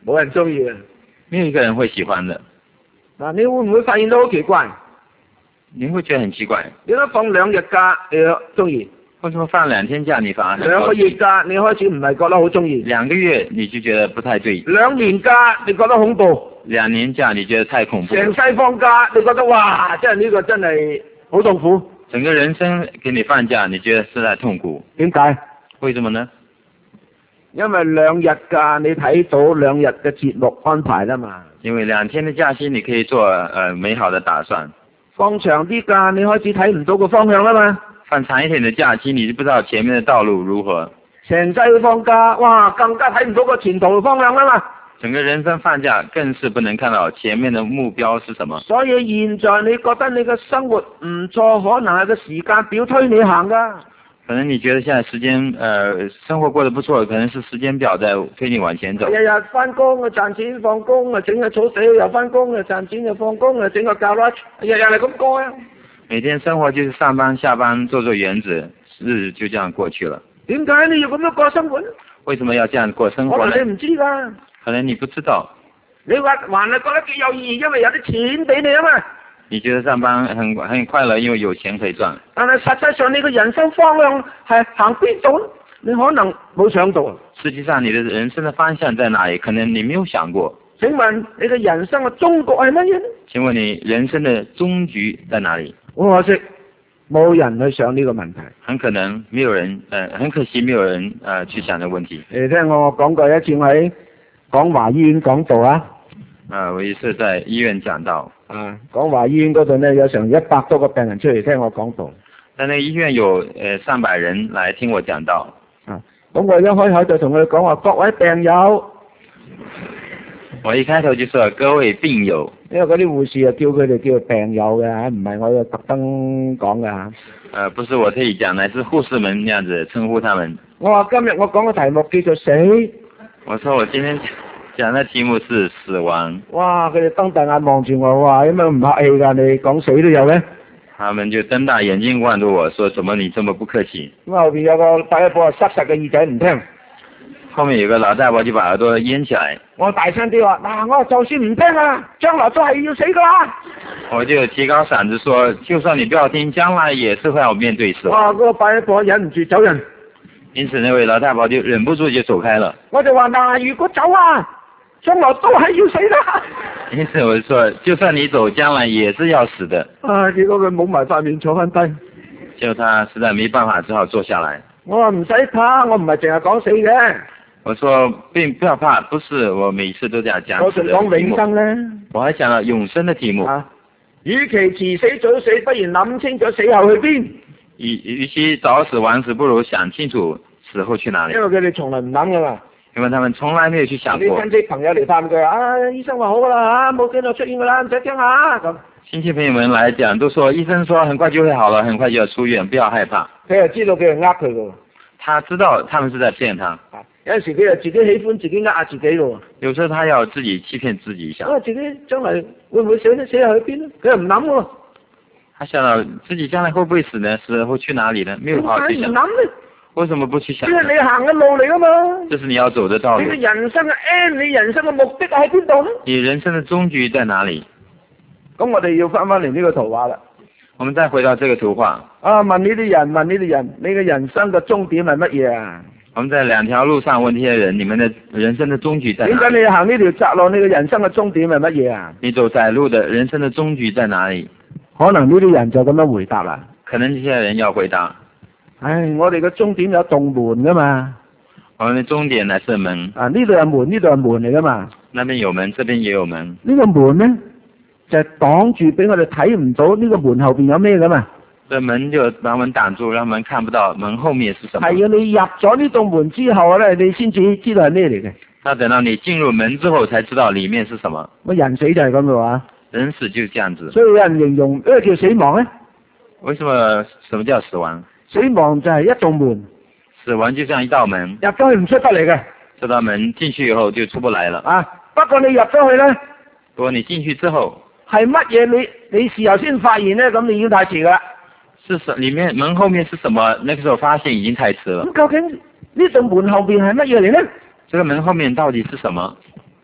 冇人中意嘅。 没有一个人会喜歡的。 嗱，你會唔會發現到好奇怪？ 你會覺得很奇怪， 點解放兩日假你中意？ 為什麼放兩天假你反而很兩個月假你開始唔係覺得好中意？ 兩個月你就覺得不太對。 兩年假你覺得恐怖？ 兩年假你覺得太恐怖。 成世放假你覺得哇，真係呢個真係好痛苦。 整個人生給你放假，你覺得實在痛苦。 點解？ 為什麼呢？ 因為兩日假你睇到兩日嘅節目安排啦嘛。 因為兩天的假期你可以做呃美好的打算。 放長啲假你開始睇唔到個方向啦嘛。 放長一點的假期你就不知道前面的道路如何。 成世放假哇，更加睇唔到個前途方向啦嘛。 整個人生放假更是不能看到前面的目標是什麼。 所以現在你覺得你嘅生活唔錯，可能係個時間表推你行噶。 可能你覺得現在時間，呃，生活過得不錯，可能是時間表在推你往前走。 日日翻工啊賺錢，放工啊整個草地，又翻工啊賺錢，又放工啊整個教啦，日日係咁過啊。 每天生活就是上班下班做做園子，日子就這樣過去了。 點解你要咁樣過生活呢？ 為什麼要這樣過生活呢？ 可能你唔知㗎。 可能你不知道。 你話還係覺得幾有意義，因為有啲錢俾你啊嘛。 你覺得上班很很快樂，因為有錢可以賺。 但係實際上你個人生方向係行邊度呢？你可能冇想到。 實際上你的人生的方向在哪裡？可能你沒有想過。 請問你嘅人生嘅終局係乜嘢呢？ 請問你人生的終局在哪裡？ 好可惜，冇人去想呢個問題。 很可能沒有人，呃，很可惜沒有人，呃，去想呢個問題。 你聽我講過一次我喺廣華醫院講道啊。 啊，我一次在醫院講道。 啊，廣華醫院嗰度呢，有成一百多個病人出嚟聽我講道。 但係醫院有誒、呃、上百人來聽我講道。 啊，咁我一開口就同佢哋講話，各位病友。 我一開頭就說各位病友。 因為嗰啲護士啊叫佢哋叫病友嘅，唔係我特登講嘅嚇。 誒，不是我特意講，乃是護士們那樣子稱呼他們。 我話今日我講嘅題目叫做死。 我說我今天講嘅題目是死亡。 哇！佢哋瞪大眼望住我，話點解唔客氣㗎？你講死都有咧？ 他們就瞪大眼睛望住我說：怎麼你這麼不客氣？ 咁後邊有個大一婆塞實嘅耳仔唔聽。 後面有個老大婆就把耳朵掩起來。我大聲啲話：嗱，我就算唔聽啊，將來都係要死㗎啦！ 我就提高嗓子說：就算你不要聽，將來也是會要面對死亡。 哇！嗰個大一婆忍唔住走人。 因此，那位老太婆就忍不住就走開了。 我就話：嗱，如果走啊，將來都係要死啦！ 因此，我就說，就算你走，將來也是要死的。 啊！結果佢冇埋塊面坐翻低。 就他實在沒辦法，只好坐下來。 我話唔使怕，我唔係淨係講死嘅。 我說並不要怕，不是我每次都這樣講。 我仲講永生咧。 我還講了永生的題目。 啊，與其遲死早死，不如諗清楚死後去邊。 與與其早死晚死，不如想清楚死後去哪裡。 因為佢哋從來唔諗噶嘛。 因為他們從來沒有去想過。 啲親戚朋友嚟探佢啊，醫生話好噶啦嚇，冇幾耐出院噶啦，唔使驚嚇咁。親戚朋友們來講，都說醫生說很快就會好了，很快就要出院，不要害怕。 佢又知道佢係呃佢噶。 他知道他們是在騙他。 有陣時佢又自己喜歡自己呃下自己咯。 有時候他要自己欺騙自己一下。 啊，自己將來會唔會死呢？死下去邊呢？佢又唔諗喎。 他想到自己將來會不會死呢？死後去哪裡呢？沒有好好去想。 唔諗呢？ 為什麼不去想？ 呢係你行嘅路嚟噶嘛。 這是你要走的道路。 你嘅人生嘅 end，你人生嘅目的喺邊度呢？ 你人生嘅終局在哪裡？ 咁我哋要翻翻嚟呢個圖畫啦。 我們再回到這個圖畫。 啊，問呢啲人，問呢啲人，你嘅人生嘅終點係乜嘢啊？ 我們在兩條路上問這些人，你們的人生的終局在哪裡？ 點解你行呢條窄路？你嘅人生嘅終點係乜嘢啊？ 你走窄路的人生的終局在哪裡？ 可能呢啲人就咁樣回答啦。 可能這些人要回答。 唉，我哋嘅終點有棟門噶嘛。 我們的終點乃是門。 啊，呢度有門，呢度係門嚟噶嘛。 那邊有門，這邊也有門。 呢個門呢，就係擋住俾我哋睇唔到呢個門後邊有咩噶嘛。 這門就把我們擋住，讓我們看不到門後面是什麼。 係啊，你入咗呢棟門之後咧，你先至知道係咩嚟嘅。 那等到你進入門之後，才知道裡面是什麼。 乜人死就係咁嘅話。人死就是這樣子。 所以有人形容咩叫死亡咧？ 為什麼？什麼叫死亡？ 死亡就係一棟門。 死亡就像一道門。 入咗去唔出得嚟嘅。 這道門進去以後就出不來了。 啊，不過你入咗去咧。 不過你進去之後。 係乜嘢？你你事後先發現咧，咁你已經太遲噶啦。 是什？裡面門後面是什麼？那個時候發現已經太遲了。 咁究竟呢棟門後邊係乜嘢嚟呢？ 這個門後面到底是什麼？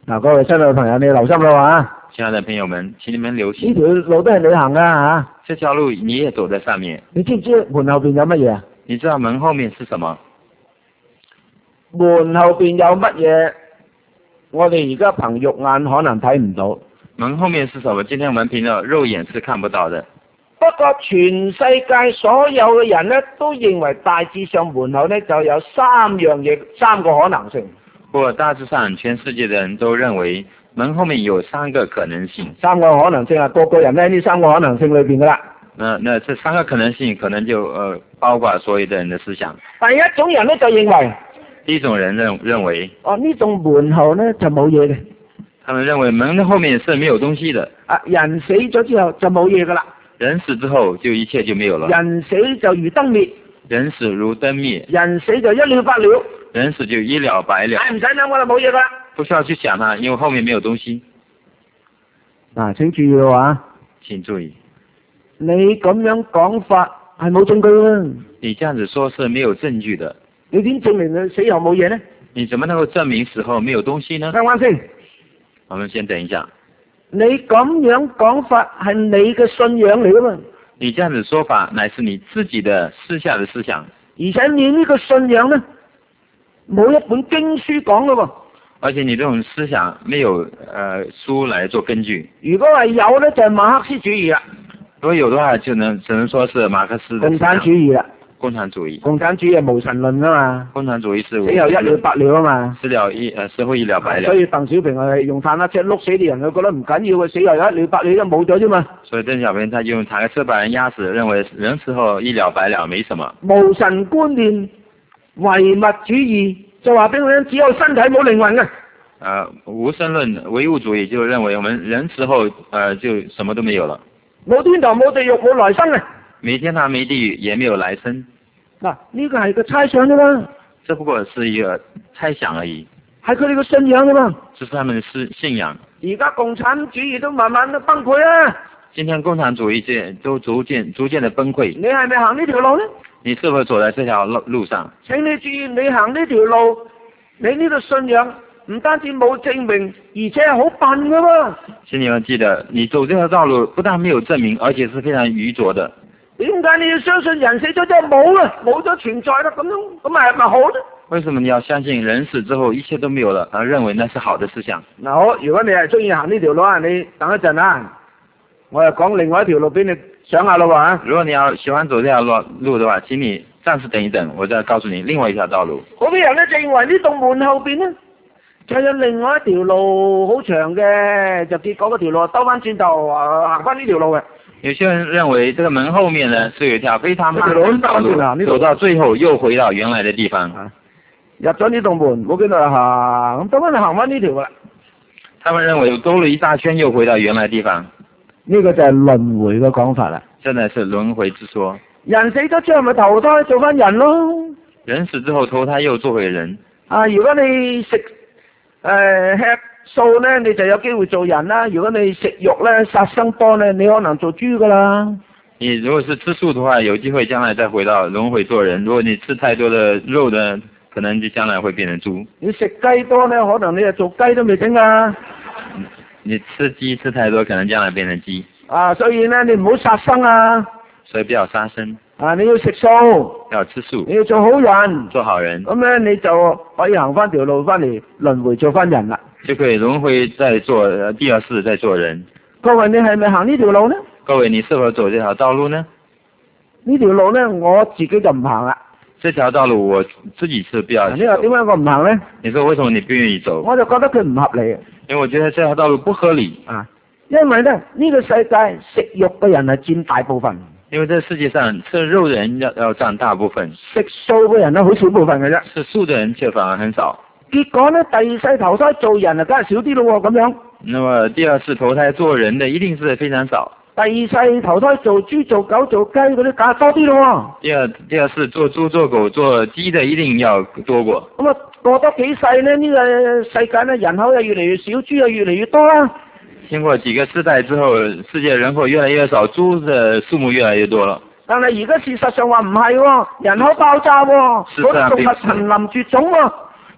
嗱，各位新來嘅朋友，你留心啦啊！ 親愛的朋友們，請你們留呢心， 條路都係你行噶嚇。 這條路你也走在上面。 你知唔知門後邊有乜嘢啊？ 你知道門後面是什麼？ 門後邊有乜嘢？我哋而家憑肉眼可能睇唔到。 門後面是什麼？今天我們憑着肉眼是看不到的。 不過全世界所有嘅人呢，都認為大致上門後呢就有三樣嘢，三個可能性。 不過大致上全世界的人都認為門後面有三個可能性。 三個可能性啊，個個人呢呢三個可能性裏邊噶啦。 那那這三個可能性可能就呃包括所有的人的思想。 第一種人呢就認為， 第一種人認認為， 哦呢棟門後呢就冇嘢嘅。 他們認為門的後面是沒有東西的。 啊，人死咗之後就冇嘢噶啦。 人死之後就一切就沒有了。 人死就如燈滅。 人死如燈滅。 人死就一了百了。 人死就一了百了。 唔使諗我啦，冇嘢噶啦。 不需要去想它，因為後面沒有東西。 嗱，請注意嘅話， 請注意， 你咁樣講法係冇證據嘅。 你這樣子說是沒有證據的。 你點證明你死後冇嘢呢？ 你怎麼能夠證明死後沒有東西呢？ 啱啱先？ 我們先等一下。 你咁樣講法係你嘅信仰嚟噶嘛？ 你這樣子說法乃是你自己的私下的思想。 而且你呢個信仰呢，冇一本經書講噶喎。 而且你這種思想沒有呃書來做根據。 如果係有呢，就係馬克思主義啦。 如果有的話，就能只能說是馬克思的共產主義啦。 共產主義。 共產主義係無神論噶嘛。 共產主義是死後一了百了啊嘛。 死了一呃死後一了百了。 所以鄧小平係用坦克車碌死啲人，佢覺得唔緊要嘅，死後一了百了都冇咗啫嘛。 所以鄧小平他就用坦克車把人壓死，認為人死後一了百了沒什麼。 無神觀念、唯物主義就話俾我聽，只有身體冇靈魂嘅。 呃，無神論、唯物主義就認為我們人死後呃就什麼都沒有了。 冇天堂、冇地獄、冇來生嘅。 沒天堂、沒地獄，也沒有來生。 嗱，呢個係個猜想啫嘛。 這不過是一個猜想而已。 係佢哋個信仰啫嘛。 這是他們的信信仰。 而家共產主義都慢慢都崩潰啊！ 今天共產主義這都逐漸逐漸的崩潰。 你係咪行呢條路呢？ 你是否走在這條路路上？ 請你注意，你行呢條路，你呢個信仰唔單止冇證明，而且係好笨噶喎。 請你們記得，你走這條道路不但沒有證明，而且是非常愚拙的。 點解你要相信人死咗之後冇啦，冇咗存在啦？咁樣咁係咪好呢？ 為什麼你要相信人死之後一切都沒有了，而認為那是好的思想？ 嗱，好，如果你係中意行呢條路啊，你等一陣啊，我又講另外一條路俾你想下咯喎。 如果你要喜歡走這條路路的話，請你暫時等一等，我再告訴你另外一條道路。 好多人咧就認為呢棟門後邊呢，就有另外一條路好長嘅，就結果嗰條路兜翻轉頭行翻呢條路嘅。 有些人認為這個門後面呢是有一條非常漫長的道路，走到最後又回到原來的地方。 啊、入咗呢棟門，冇幾耐行，咁兜翻就行翻呢條噶啦。 他們認為兜了一大圈又回到原來的地方。 呢個就係輪迴嘅講法啦。 真的是輪迴之說。 人死咗之後咪投胎做翻人咯。 人死之後投胎又做回人。啊， 如果你食誒、呃、吃素咧，你就有機會做人啦。如果你食肉咧，殺生多咧，你可能做豬噶啦。 你如果是吃素的話，有機會將來再回到輪迴做人。如果你吃太多的肉呢，可能就將來會變成豬。 你食雞多咧，可能你就做雞都未整啊。 你吃雞吃太多，可能將來變成雞。 啊，所以咧，你唔好殺生啊。 所以不要殺生。 啊，你要食素。 要吃素。 你要做好人。 做好人。 咁咧，你就可以行翻條路翻嚟輪迴做翻人啦。 就可以輪迴再做第二世再做人。 各位，你係咪行呢條路呢？ 各位，你是否走這條道路呢？ 呢條路呢，我自己就唔行啦。 這條道路我自己是不要走。 你話點解我唔行呢？ 你說為什麼你不願意走？ 我就覺得佢唔合理。 因為我覺得這條道路不合理啊。 因為呢，呢、這個世界食肉嘅人係佔大部分。 因為這世界上吃肉嘅人要要佔大部分。 食素嘅人呢，好少部分嘅啫。 吃素嘅人卻反而很少。 結果呢，第二世投胎做人啊，梗係少啲咯咁樣。 那麼第二次投胎做人的一定是非常少。 第二世投胎做豬做狗做雞嗰啲梗係多啲咯。 第二第二次做豬做狗做雞的一定要多過。 咁啊過多幾世呢？呢、這個世界呢，人口又越嚟越少，豬又越嚟越多啦。 經過幾個世代之後，世界人口越來越少，豬的數目越來越多了。 但係而家事實上話唔係喎，人口爆炸喎，嗰啲動物瀕臨絕種喎。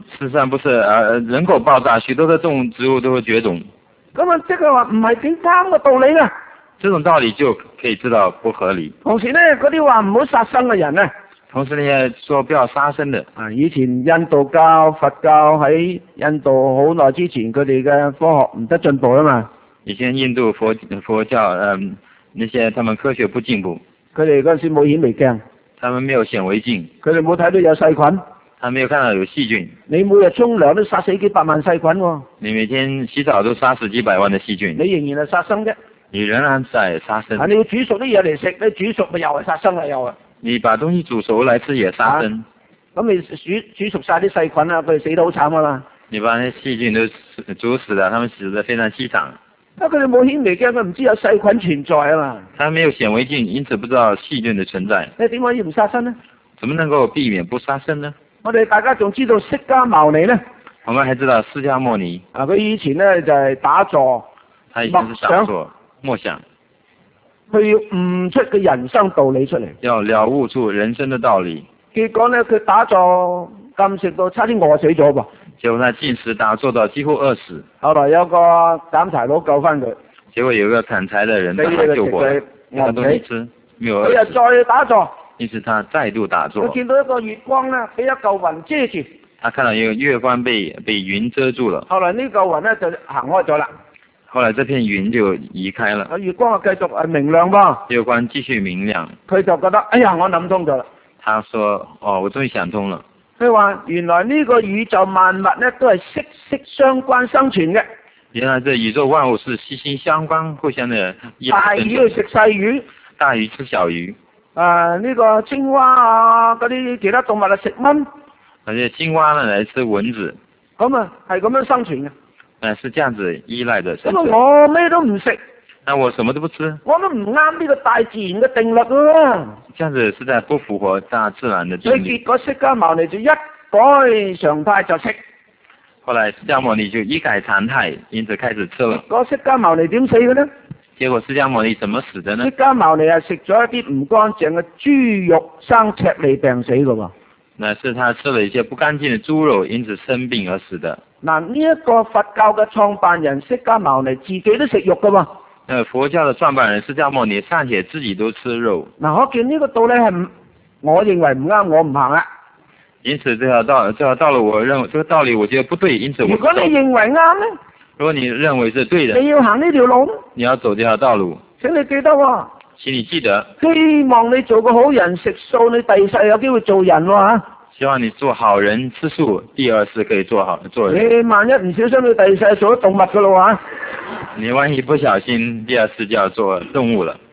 事實上不是呃人口爆炸，許多的動植物都會絕種。 咁啊，即係話唔係幾啱嘅道理啦。 這種道理就可以知道不合理。 同時咧，嗰啲話唔好殺生嘅人咧， 同時呢，說不要殺生的。 啊，以前印度教、佛教喺印度好耐之前，佢哋嘅科學唔得進步啊嘛。 以前印度佛佛教，嗯，那些他們科學不進步。 佢哋嗰陣時冇顯微鏡。 他們沒有顯微鏡。 佢哋冇睇到有細菌。 他沒有看到有細菌。 你每日沖涼都殺死幾百萬細菌喎。 你每天洗澡都殺死幾百萬的細菌。 你仍然係殺生啫。 你仍然在殺生。 啊，你要煮熟啲嘢嚟食，你煮熟咪又係殺生啦，又啊。你把東西煮熟來吃也殺生。 咁、啊、你煮煮熟晒啲細菌啊，佢哋死得好慘啊嘛。 你把那細菌都煮死了，他們死得非常淒慘。 啊，佢哋冇顯微鏡，佢唔知有細菌存在啊嘛。 他沒有顯微鏡，因此不知道細菌的存在。 你點可以唔殺生呢？ 怎麼能夠避免不殺生呢？ 我哋大家仲知道釋迦牟尼呢？ 我們還知道釋迦牟尼。 啊，佢以前呢就係、是、打坐， 他以前是打坐默想， 佢要悟出個人生道理出嚟， 要了悟出人生的道理。 結果呢，佢打坐禁食到差啲餓死咗噃。 結果他禁食打坐到幾乎餓死。 後來有個斬柴佬救翻佢。 結果有一個砍柴的人把他救過來，給他東西吃，沒有餓死。 佢又再打坐。 於是他再度打坐。 佢見到一個月光呢，俾一嚿雲遮住。 他看到一個月光被被雲遮住了。 後來呢嚿雲呢就行開咗啦。 後來這片雲就移開了。 月光啊繼續係明亮噃。 月光繼續明亮。 佢就覺得，哎呀，我諗通咗啦。 他說：哦，我終於想通了。 佢話原來呢個宇宙萬物呢都係息息相關生存嘅。 原來這宇宙萬物是息息相關，互相的。 大魚去食細魚。 大魚吃小魚。 啊！呢、這個青蛙啊，嗰啲其他動物啊食蚊， 而且青蛙呢嚟吃蚊子， 咁啊係咁樣生存嘅。 誒，是這樣子依賴的生存。 咁啊，我咩都唔食， 那我什麼都不吃， 我都唔啱呢個大自然嘅定律啊。 這樣子是在不符合大自然的定律。 所以結果釋迦牟尼就一改常態就食。 後來釋迦牟尼就一改常態，因此開始吃了。 個釋迦牟尼點死嘅呢？ 結果釋迦牟尼怎麼死的呢？ 釋迦牟尼係食咗一啲唔乾淨嘅豬肉，生赤痢病死嘅喎。 那是他吃了一些不乾淨的豬肉，因此生病而死的。 嗱，呢一個佛教嘅創辦人釋迦牟尼自己都食肉嘅喎。 誒，佛教嘅創辦人釋迦牟尼尚且自己都吃肉。 嗱，可見呢個道理係唔，我認為唔啱，我唔行啦。 因此這條道，這條道路我認為，這個道理我覺得不對，因此我。 如果你認為啱呢？ 如果你認為是對的， 你要行呢條路， 你要走這條道路， 請你記得喎、哦。 請你記得。 希望你做個好人，食素，你第世有機會做人喎、哦、 希望你做好人吃素，第二世可以做好做人。 你萬一唔小心，你第二世做咗動物噶咯喎。 你萬一不小心，第二世就要做動物了。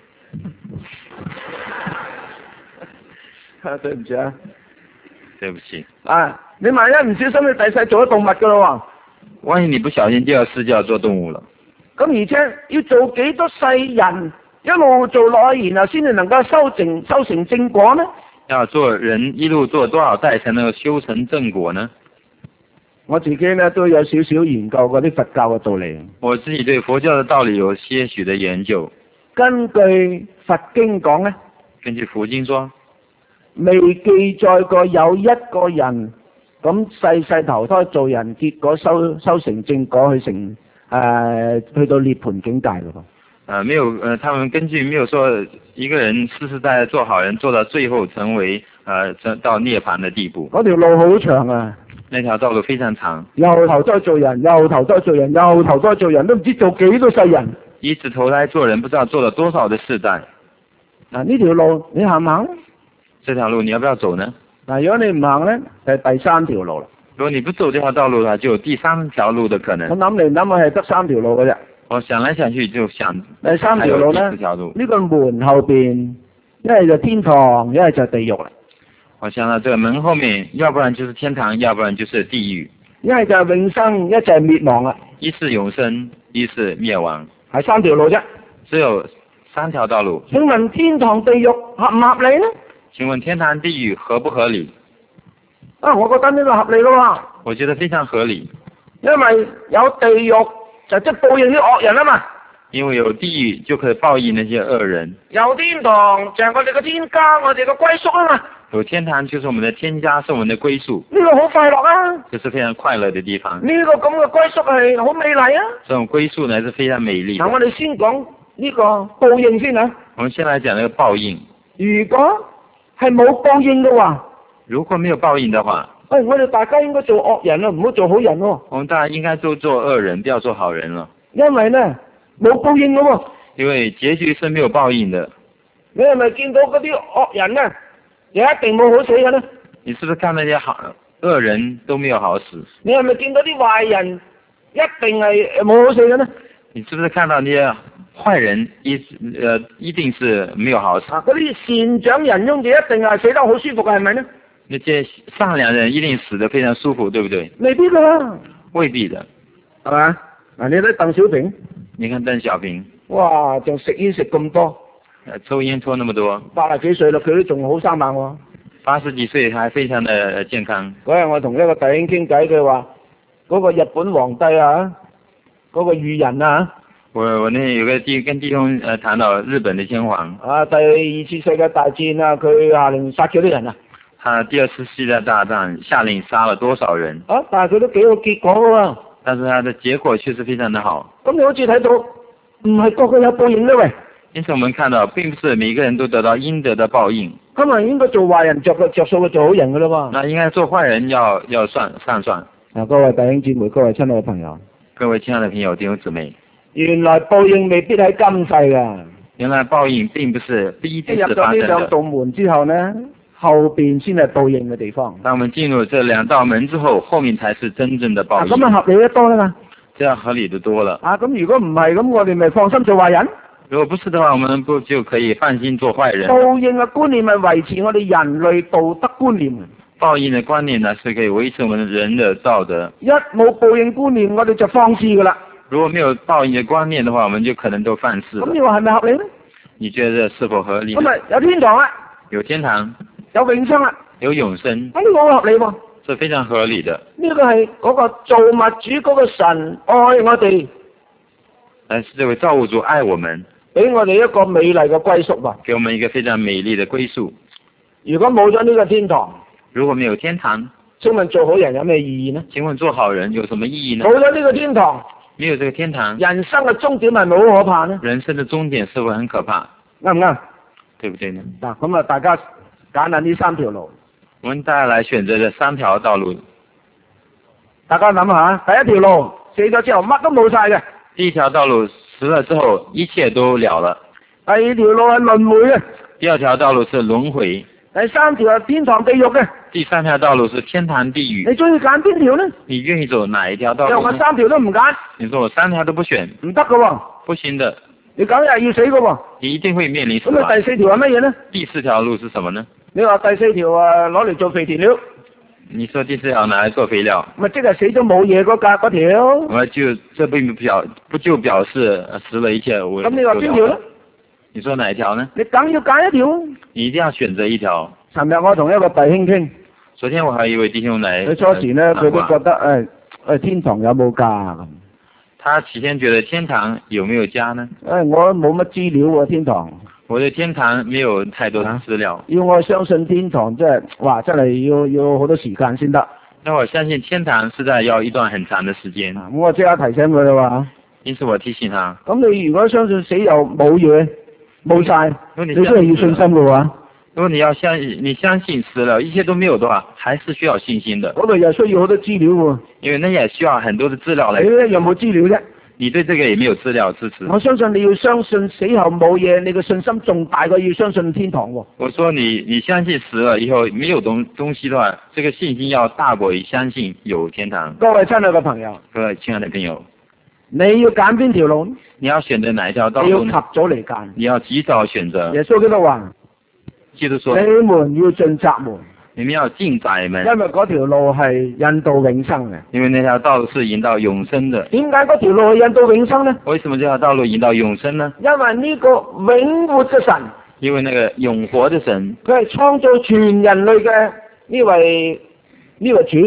啊，對唔住啊。 對不起。 啊，你萬一唔小心，你第二世做咗動物噶咯喎。 萬一你不小心，第二世就要做動物了。 咁而且要做幾多世人，一路做落去，然後先至能夠修成修成正果呢？ 要做人一路做多少代才能夠修成正果呢？ 我自己呢都有少少研究嗰啲佛教嘅道理。 我自己對佛教嘅道理有些許的研究。 根據佛經講呢， 根據佛經說， 未記載過有一個人咁世世投胎做人，結果修修成正果去成誒、呃、去到涅槃境界咯。 啊，沒有，呃，他們根據沒有說一個人世世代代做好人，做到最後成為呃到涅槃的地步。 嗰條路好長啊！ 那條道路非常長。 又投胎做人，又投胎做人，又投胎做人，都唔知做幾多世人。 一直投胎做人，不知道做了多少的世代。 嗱，呢條路你行唔行？ 這條路你要不要走呢？ 嗱，如果你唔行咧，就係第三條路啦。 如果你不走這條道路嘅話，就有第三條路的可能。 我諗嚟諗去係得三條路嘅啫。 我想來想去就想， 第三條路咧，呢、這個門後邊一係就天堂，一係就地獄啦。 我想到這個門後面，要不然就是天堂，要不然就是地獄。 一係就係永生，一就係滅亡啦。 一是永生，一是滅亡， 係三條路啫。 只有三條道路。 請問天堂地獄合唔合理呢？ 請問天堂地獄合不合理？ 啊，我覺得呢個合理咯。 我覺得非常合理。 因為有地獄就即係報應啲惡人啊嘛。 因為有地獄就可以報應那些惡人。 有天堂就係我哋嘅天家，我哋嘅歸宿啊嘛。 有天堂就是我們的天家，是我們的歸宿， 呢個好快樂啊！ 這是非常快樂的地方。 呢個咁嘅歸宿係好美麗啊！ 這種歸宿呢是非常美麗的。 嗱，我哋先講呢個報應先啊。 我們先來講那個報應。 如果係冇報應嘅話， 如果沒有報應的話， 誒、哎，我哋大家應該做惡人咯，唔好做好人咯。 我們大家應該都做惡人，不要做好人了。 因為呢冇報應嘅喎。 因為結局是沒有報應的。 你係咪見到嗰啲惡人呢？你一定冇好死嘅呢？ 你是不是看那些好惡人都沒有好死？ 你係咪見到啲壞人一定係冇好死嘅呢？ 你是不是看到那些壞人一呃一定是沒有好死？ 嗰啲善長仁翁就一定係死得好舒服嘅，係咪呢？ 那些善良人一定死得非常舒服，對不對？ 未必㗎， 未必的， 係嘛？嗱，你睇鄧小平， 你看鄧小平， 哇，仲食煙食咁多， 抽煙抽那麼多， 八十幾歲啦，佢都仲好生猛喎。 八十幾歲還非常的健康。 嗰日我同一個弟兄傾偈，佢話嗰個日本皇帝啊，嗰、那個裕仁啊， 我我那天有個弟跟弟兄呃談到日本的天皇， 啊，第二次世界大戰啊，佢下令殺咗啲人啊。 他第二次世界大戰下令殺了多少人？ 啊，但係佢都幾好結果㗎喎。 但是他的結果確實非常的好。 咁你好似睇到唔係個個有報應呢喂。 因此我們看到並不是每個人都得到應得的報應。 咁啊應該做壞人着個着數嘅做好人㗎啦喎。 那應該做壞人要要算算算。 啊，各位弟兄姊妹，各位親愛嘅朋友， 各位親愛的朋友弟兄姊妹， 原來報應未必喺今世㗎。 原來報應並不是第一次入咗呢兩道門之後呢，後邊先係報應嘅地方。 當我們進入這兩道門之後，後面才是真正的報應。 咁啊合理得多啦嘛。 這樣合理得多了。 啊，咁如果唔係咁，我哋咪放心做壞人。 如果不是的話，我們不就可以放心做壞人？ 報應嘅觀念係維持我哋人類道德觀念。 報應的觀念呢，是可以維持我們人的道德。 一冇報應觀念，我哋就放肆噶啦。 如果沒有報應的觀念的話，我們就可能都犯事。 咁你話係咪合理呢？ 你覺得是否合理？ 咁啊有天堂啊， 有天堂， 有永生啊， 有永生。 咁呢個好合理喎。 是非常合理的。 呢個係嗰個造物主嗰個神愛我哋。 但是這位造物主愛我們， 俾我哋一個美麗嘅歸宿喎。 給我們一個非常美麗的歸宿。 如果冇咗呢個天堂， 如果沒有天堂， 請問做好人有咩意義呢？ 請問做好人有什麼意義呢？ 冇咗呢個天堂， 沒有這個天堂， 人生嘅終點係咪好可怕呢？ 人生的終點是否很可怕？ 啱唔啱？ 對不對呢？ 嗱，咁啊，大家揀下呢三條路。 我們大家來選擇這三條道路。 大家諗下，第一條路死咗之後乜都冇晒嘅。 第一條道路死了之後一切都了了。 第二條路係輪迴嘅。 第二條道路是輪迴。 第三條係天堂地獄嘅。 第三條道路是天堂地獄。 你中意揀邊條呢？ 你願意走哪一條道路？ 我三條都唔揀。 你說我三條都不選？ 唔得㗎喎。 不行的。 你梗係要死㗎喎。 你一定會面臨死亡。 咁啊第四條係乜嘢呢？ 第四條路是什麼呢？ 你話第四條啊攞嚟做肥田料。 你說第四條拿來做肥料？ 咪即係死咗冇嘢嗰格嗰條。 我就這並不表不就表示死了一切無。 咁你話邊條呢？ 你說哪一條呢？ 你梗要揀一條。 你一定要選擇一條。 尋日我同一個弟兄傾。 昨天我還有一位弟兄嚟。 佢初時呢，佢都覺得誒誒、哎、天堂有冇家咁。 他起先覺得天堂有沒有家呢？ 誒、哎，我冇乜資料喎、啊，天堂。 我對天堂沒有太多的資料。 啊、要我相信天堂，即係哇，真係要要好多時間先得。 那我相信天堂實在要一段很長的時間。 咁、啊、我即刻提醒佢啦話。 因此我提醒他。 咁你如果相信死又冇嘢，冇晒，你真係要信心嘅話。 如果你要相信，你相信死了，一切都沒有的話，還是需要信心的。 嗰度又需要好多資料喎。 因為那也需要很多的資料嚟。 你咧有冇資料啫？ 你對這個也沒有資料支持。 我相信你要相信死後冇嘢，你嘅信心仲大過要相信天堂喎。 我說你你相信死了以後沒有東東西的話，這個信心要大過於相信有天堂。 各位親愛嘅朋友， 各位親愛的朋友， 你要揀邊條路？ 你要選擇哪一條道路？ 你要及早嚟揀。 你要及早選擇。 耶穌基督話： 基督說， 你們要進窄門。 你們要進窄門， 因為嗰條路係引導永生嘅。 因為那條道路是引導永生的。 點解嗰條路係引導永生呢？ 為什麼這條道路引導永生呢？ 因為呢個永活嘅神， 因為那個永活的神， 佢係創造全人類嘅呢位呢位主。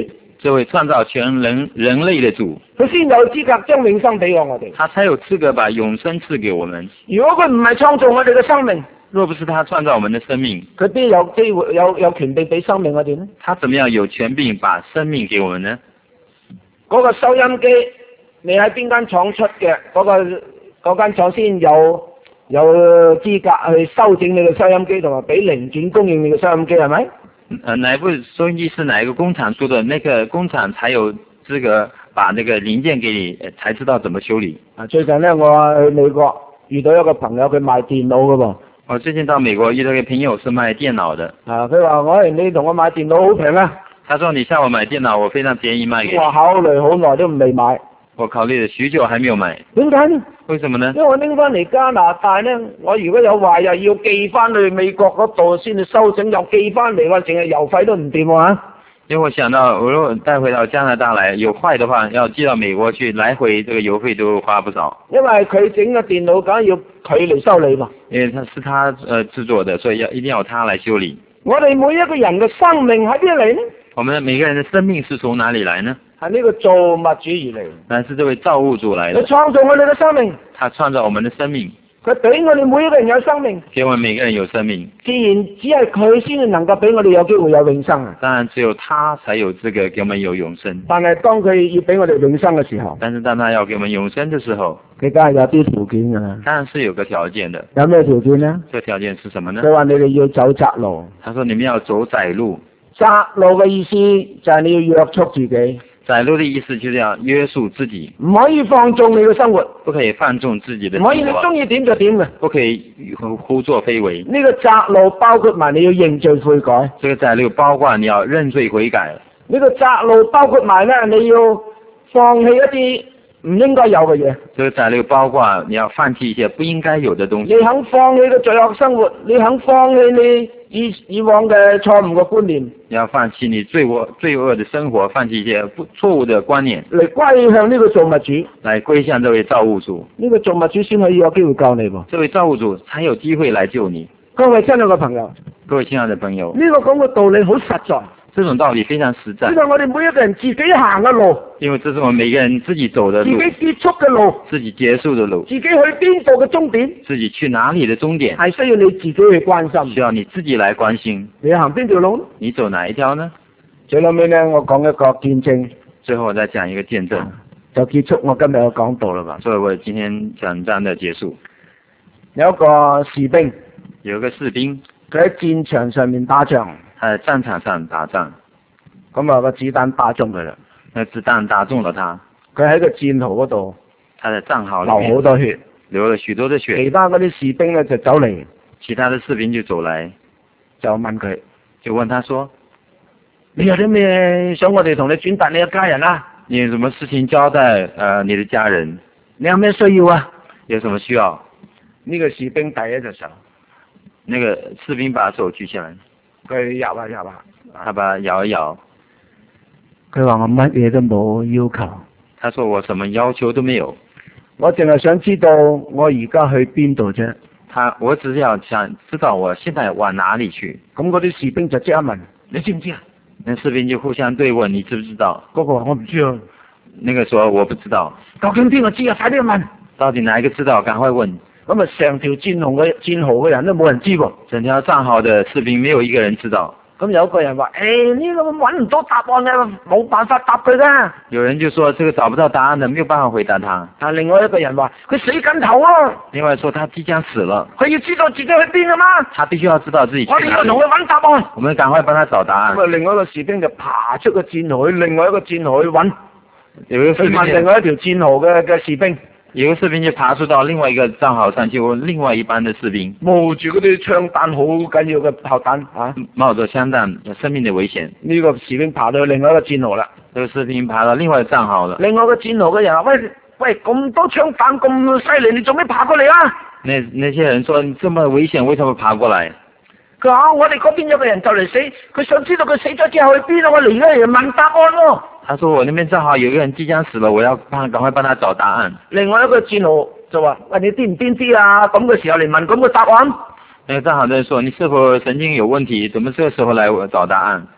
这位創造全人人類的主， 佢先有資格將永生俾我我哋。 他才有資格把永生賜給我們。 如果佢唔係創造我哋嘅生命， 若不是他創造我們的生命， 佢邊有機會有有權柄俾生命我哋呢？ 他怎麼樣有權柄把生命給我們呢？ 嗰個收音機，你喺邊間廠出嘅？嗰、嗰個嗰間廠先有有資格去修整你嘅收音機，同埋俾零件供應你嘅收音機，係咪？ 呃，哪一部收音機是哪一個工廠出的？那個工廠才有資格把那個零件給你，才知道怎麼修理。 啊，最近呢，我去美國遇到一個朋友，佢賣電腦嘅噃。 我最近到美國遇到一個朋友是賣電腦的。 啊，佢話我你同我買電腦好平啊。 他說你向我買電腦，我非常便宜賣給你。 我考慮好耐都未買。 我考慮了許久還沒有買。 點解呢？ 為什麼呢？ 因為我拎翻嚟加拿大呢，我如果有壞又要寄翻去美國嗰度先至修整，又寄翻嚟，我淨係郵費都唔掂啊！ 因為我想到，我如果帶回到加拿大來，有壞的話，要寄到美國去，來回這個郵費都花不少。 因為佢整嘅電腦梗係要佢嚟修理嘛。因為他是他呃製作的，所以要一定要他來修理。 我哋每一個人嘅生命喺邊嚟呢？ 我們每個人的生命是從哪裡來呢？ 係呢個造物主而嚟。 但是這位造物主來的。 佢創造我哋嘅生命。 他創造我們的生命。 佢俾我哋每一個人有生命。 給我們每個人有生命。 自然只係佢先至能夠俾我哋有機會有永生啊！ 當然只有他才有資格給我們有永生。 但係當佢要俾我哋永生嘅時候， 但是當他要給我們永生嘅時候， 佢梗係有啲條件㗎啦。 當然是有個條件的。 有咩條件呢？ 這個條件是什麼呢？ 佢話你哋要走窄路。 他說你們要走窄路。 窄路嘅意思就係你要約束自己。 窄路的意思就是要約束自己， 唔可以放縱你嘅生活， 不可以放縱自己的生活， 唔可以你中意點就點嘅， 不可以胡作非為。 呢個窄路包括埋你要認罪悔改， 這個窄路包括你要認罪悔改。 呢個窄路包括埋咧你要放棄一啲唔應該有嘅嘢。 這個窄路包括你要放棄一些不應該有的東西。 你肯放棄嘅罪惡生活，你肯放棄你以以往嘅錯誤嘅觀念。 你要放棄你罪惡罪惡的生活，放棄一些不錯誤的觀念， 嚟歸向呢個造物主， 來歸向這位造物主。 呢個造物主先可以有機會救你喎。 這位造物主才有機會來救你。 各位親愛嘅朋友， 各位親愛的朋友， 呢個講嘅道理好實在。 這種道理非常實在。 呢個我哋每一個人自己行嘅路， 因為這是我們每個人自己走的路， 自己結束嘅路， 自己結束的路， 自己去邊度嘅終點， 自己去哪裡的終點， 係需要你自己去關心， 需要你自己來關心。 你行邊條路？ 你走哪一條呢？ 最後尾呢，我講一個見證， 最後我再講一個見證， 就結束我今日嘅講道啦嘛。 所以我今天講這樣的結束。 有一個士兵， 有一個士兵， 佢喺戰場上面打仗， 喺戰場上打仗。 咁啊個子彈打中佢啦， 那子彈打中了他， 佢喺個戰壕嗰度， 他的戰壕流好多血， 流了許多的血。 其他嗰啲士兵咧就走嚟， 其他的士兵就走嚟， 就問佢， 就問他說： 你有啲咩想我哋同你轉達你嘅家人啊？ 你有什麼事情交代？呃，你的家人？ 你有咩需要啊？ 有什麼需要？ 呢個士兵第一隻手， 那個士兵把手舉起來， 佢搖下搖下， 他把它搖一搖。 佢話我乜嘢都冇要求， 他說我什麼要求都沒有， 我淨係想知道我而家去邊度啫。 他我只是要想知道我現在往哪裡去。 咁嗰啲士兵就即刻問：你知唔知啊？ 那士兵就互相對問：你知不知道？ 嗰個話我唔知啊。 那個說我不知道。 究竟邊個知啊？快啲問。 到底哪一個知道？趕快問。 咁啊，成條戰壕嘅戰壕嘅人都冇人知喎。 整條戰壕的士兵沒有一個人知道。 咁有一個人話：誒呢個揾唔到答案嘅，冇辦法答佢㗎。 有人就說：這個找不到答案的，沒有辦法回答他。 但另外一個人話：佢死緊頭啊！ 另外說他即將死了， 佢要知道自己去邊啊嘛。 他必須要知道自己去哪裡。 我哋要同佢揾答案。 我們趕快幫他找答案。 咁啊，另外一個士兵就爬出個戰壕去另外一個戰壕去揾， 有一個士兵去問另外一條戰壕嘅嘅士兵。 有個士兵就爬出到另外一個戰壕上去問另外一班的士兵， 冒住嗰啲槍彈好緊要嘅炮彈啊！ 冒着槍彈生命的危險。 呢個士兵爬到去另外一個戰壕啦。 這個士兵爬到另外一個戰壕了。 另外一個戰壕嘅人話：喂喂，咁多槍彈咁犀利，你做咩爬過嚟啊？ 那那些人說：你這麼危險，為什麼爬過來？ 佢話：我哋嗰邊有個人就嚟死，佢想知道佢死咗之後去邊啊！我嚟咗嚟問答案咯。 他說：我那邊正好有個人即將死了，我要幫趕快幫他找答案。 另外一個戰壕就話：喂，你癲唔癲啲啊？咁嘅時候嚟問咁嘅答案？ 那個戰壕的人說：你是否神經有問題？怎麼這個時候來找答案？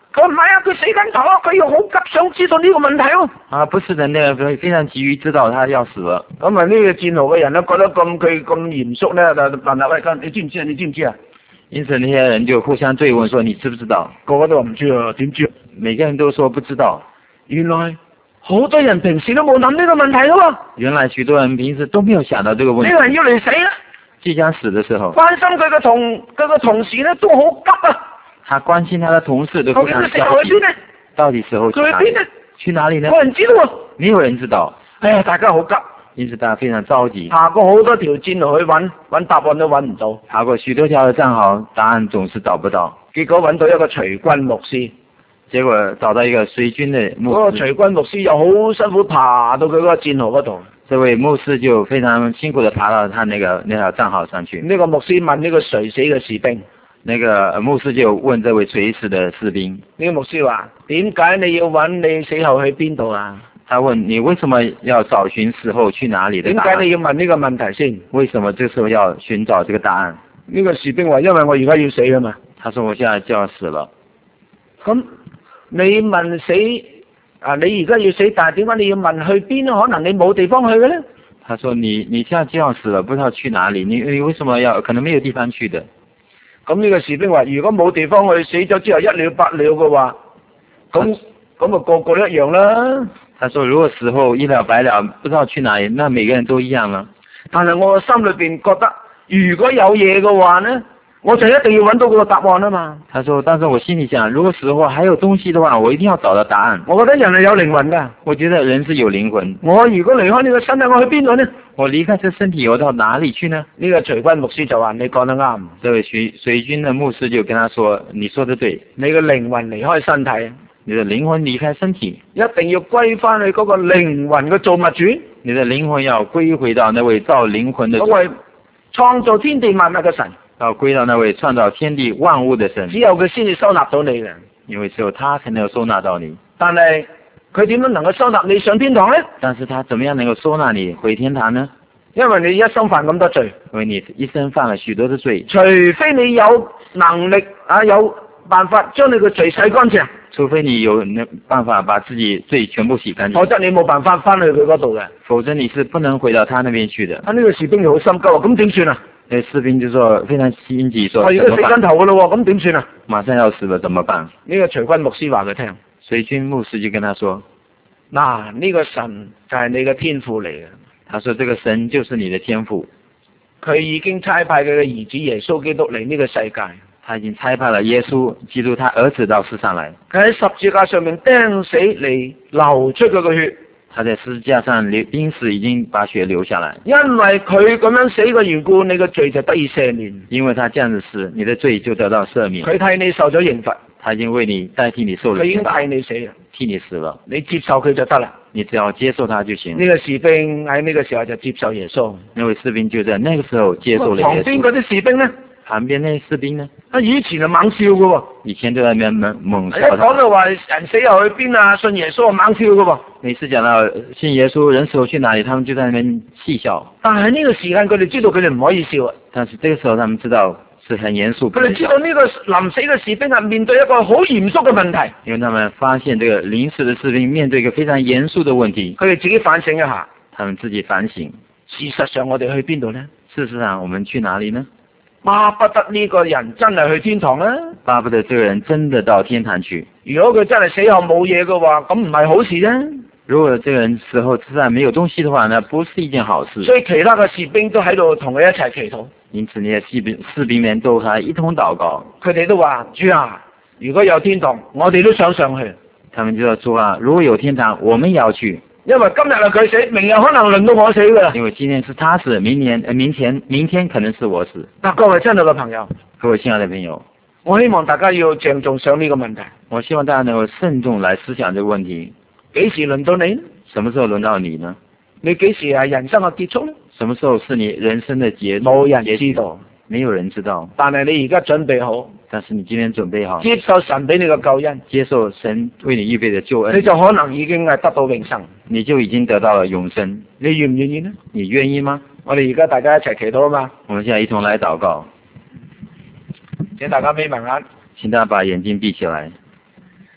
佢唔係啊，佢死緊頭啊，佢要好急想知道呢個問題咯。 啊，不是的，那個非常急於知道他要死了。 咁啊，呢個戰壕嘅人咧，覺得咁佢咁嚴肅咧，就問下喂，你知唔知啊？你知唔知啊？ 因此那些人就互相追問說：你知不知道？ 個個都話唔知啊，點知啊？ 每個人都說不知道。 原來好多人平時都冇諗呢個問題噶喎。 原來許多人平時都沒有想到這個問題。 呢個人要嚟死啦！ 即將死的時候， 關心佢嘅同佢嘅同事咧都好急啊！ 他關心他的同事都非常焦急。 究竟佢死後去邊呢？ 到底時候去哪裡？ 佢去邊呢？ 去哪裡呢？ 冇人知道喎。 沒有人知道。 哎呀，大家好急。 因此大家非常着急。 爬過好多條戰路去揾揾答案都揾唔到。 爬過許多條的戰壕，答案總是找不到。 結果揾到一個隨軍牧師。 結果找到一個隨軍的牧師。 嗰個隨軍牧師又好辛苦爬到佢嗰個戰壕嗰度。 這位牧師就非常辛苦地爬到他那個那條戰壕上去。 呢個牧師問呢個垂死嘅士兵。 那個牧師就問這位垂死的士兵。 呢個牧師話：點解你要揾你死後去邊度啊？ 他問你為什麼要找尋死後去哪裡的答案？ 點解你要問呢個問題先？ 為什麼這時候要尋找這個答案？ 呢個士兵話：因為我而家要死啊嘛。 他說：我現在就要死了。 咁你問死啊？你而家要死，但係點解你要問去邊呢？可能你冇地方去嘅咧。 他說：你你現在就要死了，不知道去哪裡？你你為什麼要？可能沒有地方去的。 咁呢個士兵話：如果冇地方去，死咗之後一了百了嘅話，咁咁啊個個都一樣啦。 他說：如果死後一了百了，不知道去哪裡，那每個人都一樣了。 但係我心裏邊覺得，如果有嘢嘅話呢，我就一定要揾到嗰個答案啊嘛。 他說：但是我心裡想，如果死後還有東西的話，我一定要找到答案。 我覺得人係有靈魂㗎。 我覺得人是有靈魂。 我如果離開呢個身體，我去邊度呢？ 我離開這身體，我到哪裡去呢？ 呢個隨軍牧師就話：你講得啱。 這位隨隨軍的牧師就跟他說：你說得對。 你嘅靈魂離開身體。 你的靈魂離開身體， 一定要歸翻去嗰個靈魂嘅造物主。 你的靈魂要歸回到那位造靈魂的主， 嗰位創造天地萬物嘅神， 要歸到那位創造天地萬物的神。 只有佢先至收納到你嘅， 因為只有他才能夠收納到你。 但係佢點樣能夠收納你上天堂呢？ 但是他怎麼樣能夠收納你回天堂呢？ 因為你一生犯咁多罪， 因為你一生犯了許多的罪， 除非你有能力啊，有辦法將你嘅罪洗乾淨。 除非你有那辦法把自己罪全部洗乾淨， 否則你冇辦法翻去佢嗰度嘅。 否則你是不能回到他那邊去的。 啊，呢個士兵就好心急啊，咁點算啊？ 那士兵就說非常心急，說：我而家死緊頭噶咯喎，咁點算啊？ 馬上要死了，怎麼辦？ 呢個隨軍牧師話佢聽， 隨軍牧師就跟他說： 嗱，呢個神就係你嘅天父嚟嘅。 他說：這個神就是你的天父， 佢已經差派佢嘅兒子耶穌基督嚟呢個世界。 他已經差派了耶穌基督他兒子到世上來， 佢喺十字架上面釘死嚟流出佢嘅血。 他在十字架上流釘死，已經把血流下來。 因為佢咁樣死嘅緣故，你嘅罪就得以赦免。 因為他這樣子死，你的罪就得到赦免。 佢替你受咗刑罰， 他已經為你代替你受了刑罰。 佢已經替你死啦， 替你死了， 你接受佢就得啦。 你只要接受他就行。 呢個士兵喺呢個時候就接受耶穌。 那位士兵就在那個時候接受了耶穌。 旁邊嗰啲士兵呢？ 旁邊那些士兵呢？ 啊，以前係猛笑嘅喎。 以前都在那邊猛猛笑。 一講到話人死後去邊啊，信耶穌啊，猛笑嘅喎。 每次講到信耶穌，人死後去哪裡，他們就在那邊戲笑。 但係呢個時間佢哋知道佢哋唔可以笑啊。 但是這個時候他們知道是很嚴肅。 佢哋知道呢個臨死嘅士兵係面對一個好嚴肅嘅問題。 因為他們發現這個臨死的士兵面對一個非常嚴肅的問題。 佢哋自己反省一下。 他們自己反省。 事實上我哋去邊度呢？ 事實上我們去哪裡呢？ 巴不得呢個人真係去天堂啦！ 巴不得這個人真的到天堂去。 如果佢真係死後冇嘢嘅話，咁唔係好事啫。 如果這個人死後自然沒有東西的話，那不是一件好事。 所以其他嘅士兵都喺度同佢一齊祈禱。 因此，那些士兵士兵們都還一同禱告。 佢哋都話：主啊，如果有天堂，我哋都想上去。 他們就說：主啊，如果有天堂，我們也要去。 因為今日係佢死，明日可能輪到我死噶啦。 因為今天是他死，明年、呃、明天、明天可能是我死。 嗱，各位親愛嘅朋友， 各位親愛的朋友， 我希望大家要鄭重想呢個問題。 我希望大家能夠慎重來思想這個問題。 幾時輪到你呢？ 什麼時候輪到你呢？ 你幾時係人生嘅結束呢？ 什麼時候是你人生的結束？ 冇人知道， 沒有人知道。 但係你而家準備好。 但是你今天準備好接受神俾你嘅救恩， 接受神為你預備的救恩， 你就可能已經係得到永生， 你就已經得到了永生。 你願唔願意呢？ 你願意嗎？ 我哋而家大家一齊祈禱啊嘛！ 我們現在一同來禱告， 請大家眯埋眼， 請大家把眼睛閉起來。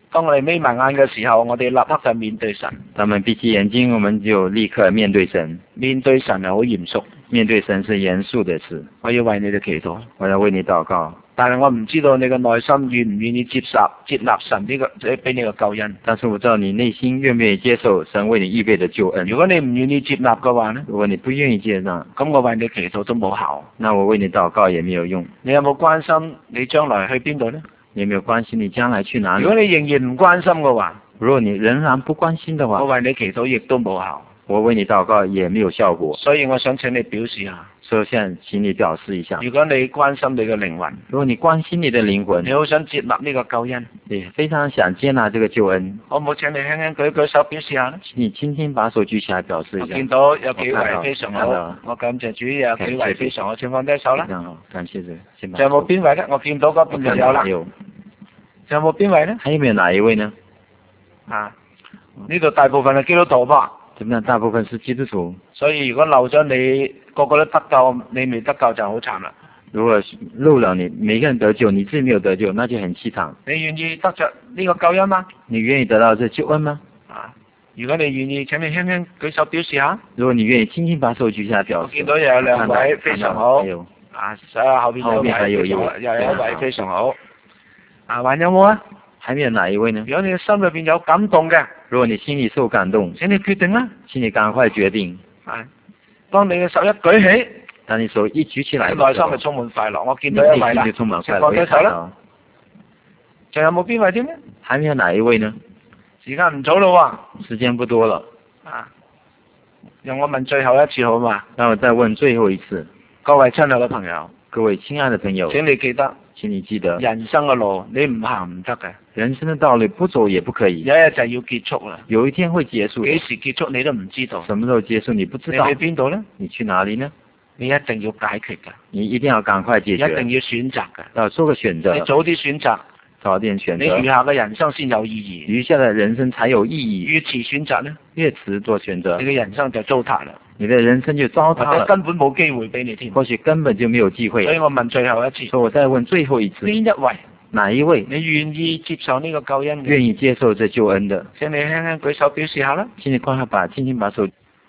當我哋眯埋眼嘅時候，我哋立刻就面對神。 他們閉起眼睛，我們就立刻面對神。 面對神係好嚴肅， 面對神是嚴肅的事。 我要為你哋祈禱， 我要為你禱告。 但係我唔知道你嘅內心願唔願意接受接納神呢、這個俾你嘅救恩。 但是我知道你內心願唔願意接受神為你預備的救恩。 如果你唔願意接納嘅話呢， 如果你不願意接納， 咁我為你祈禱都冇效。 那我為你禱告也沒有用。 你有冇關心你將來去邊度呢？ 你有沒有關心你將來去哪裏？ 如果你仍然唔關心嘅話， 如果你仍然不關心的話， 我為你祈禱亦都冇效。 我為你禱告也沒有效果。 所以我想請你表示下。 首先請你表示一下。 如果你關心你嘅靈魂， 如果你關心你的靈魂， 你好想接納呢個救恩， 你非常想接納這個救恩， 我冇請你輕輕舉舉手表示下呢？ 請你輕輕把手舉起來表示一下。 我見到有幾位非常好，我感謝主，有幾位非常好，請放低手啦。 非常好，感謝主。 仲有冇邊位呢？我見到嗰邊就有啦。 有。 仲有冇邊位呢？ 還有沒有哪一位呢？ 啊，呢度大部分係基督徒噃。 咁樣大部分是基督徒。所以如果漏咗你個個都得救，你未得救就好慘啦。 如果漏了你每個人得救，你自己沒有得救，那就很淒慘。 你願意得着呢個救恩嗎？ 你願意得到這救恩嗎？ 啊，如果你願意，請你輕輕舉手表示下。 如果你願意輕輕把手舉下表示。 我見到又有兩位非常好。啊，所以後邊有位還有又有一位非常好。啊，還有冇啊？ 還沒有哪一位呢？ 如果你嘅心裏邊有感動嘅， 如果你心裏受感動， 請你決定啦。 請你趕快決定。 啊，當你嘅手一舉起， 當你手一舉起來， 內心係充滿快樂。我見到一位啦，請放低手啦。仲有冇邊位添呢？ 還沒有哪一位呢？ 時間唔早咯喎。 時間不多了。 啊，讓我問最後一次好嘛？ 讓我再問最後一次。 各位親愛嘅朋友， 各位親愛的朋友， 請你記得。 請你記得， 人生嘅路你唔行唔得嘅， 人生嘅道路不走也不可以， 有一日就要結束啦。 有一天會結束， 幾時結束你都唔知道。 什麼時候結束你不知道。 你去邊度呢？ 你去哪裏呢？ 你一定要解決㗎， 你一定要趕快解決， 一定要選擇㗎， 要做個選擇。 你早啲選擇， 早點選擇， 你餘下嘅人生先有意義， 餘下嘅人生才有意義。 越遲選擇呢？ 越遲做選擇， 你嘅人生就糟蹋啦。 你的人生就糟蹋了， 根本冇機會俾你添， 或許根本就沒有機會。 所以我問最後一次， 所以我再問最後一次， 邊一位？ 哪一位？ 你願意接受呢個救恩嘅？ 願意接受這救恩的？ 請你輕輕舉手表示下啦。 請你快快把輕輕把手。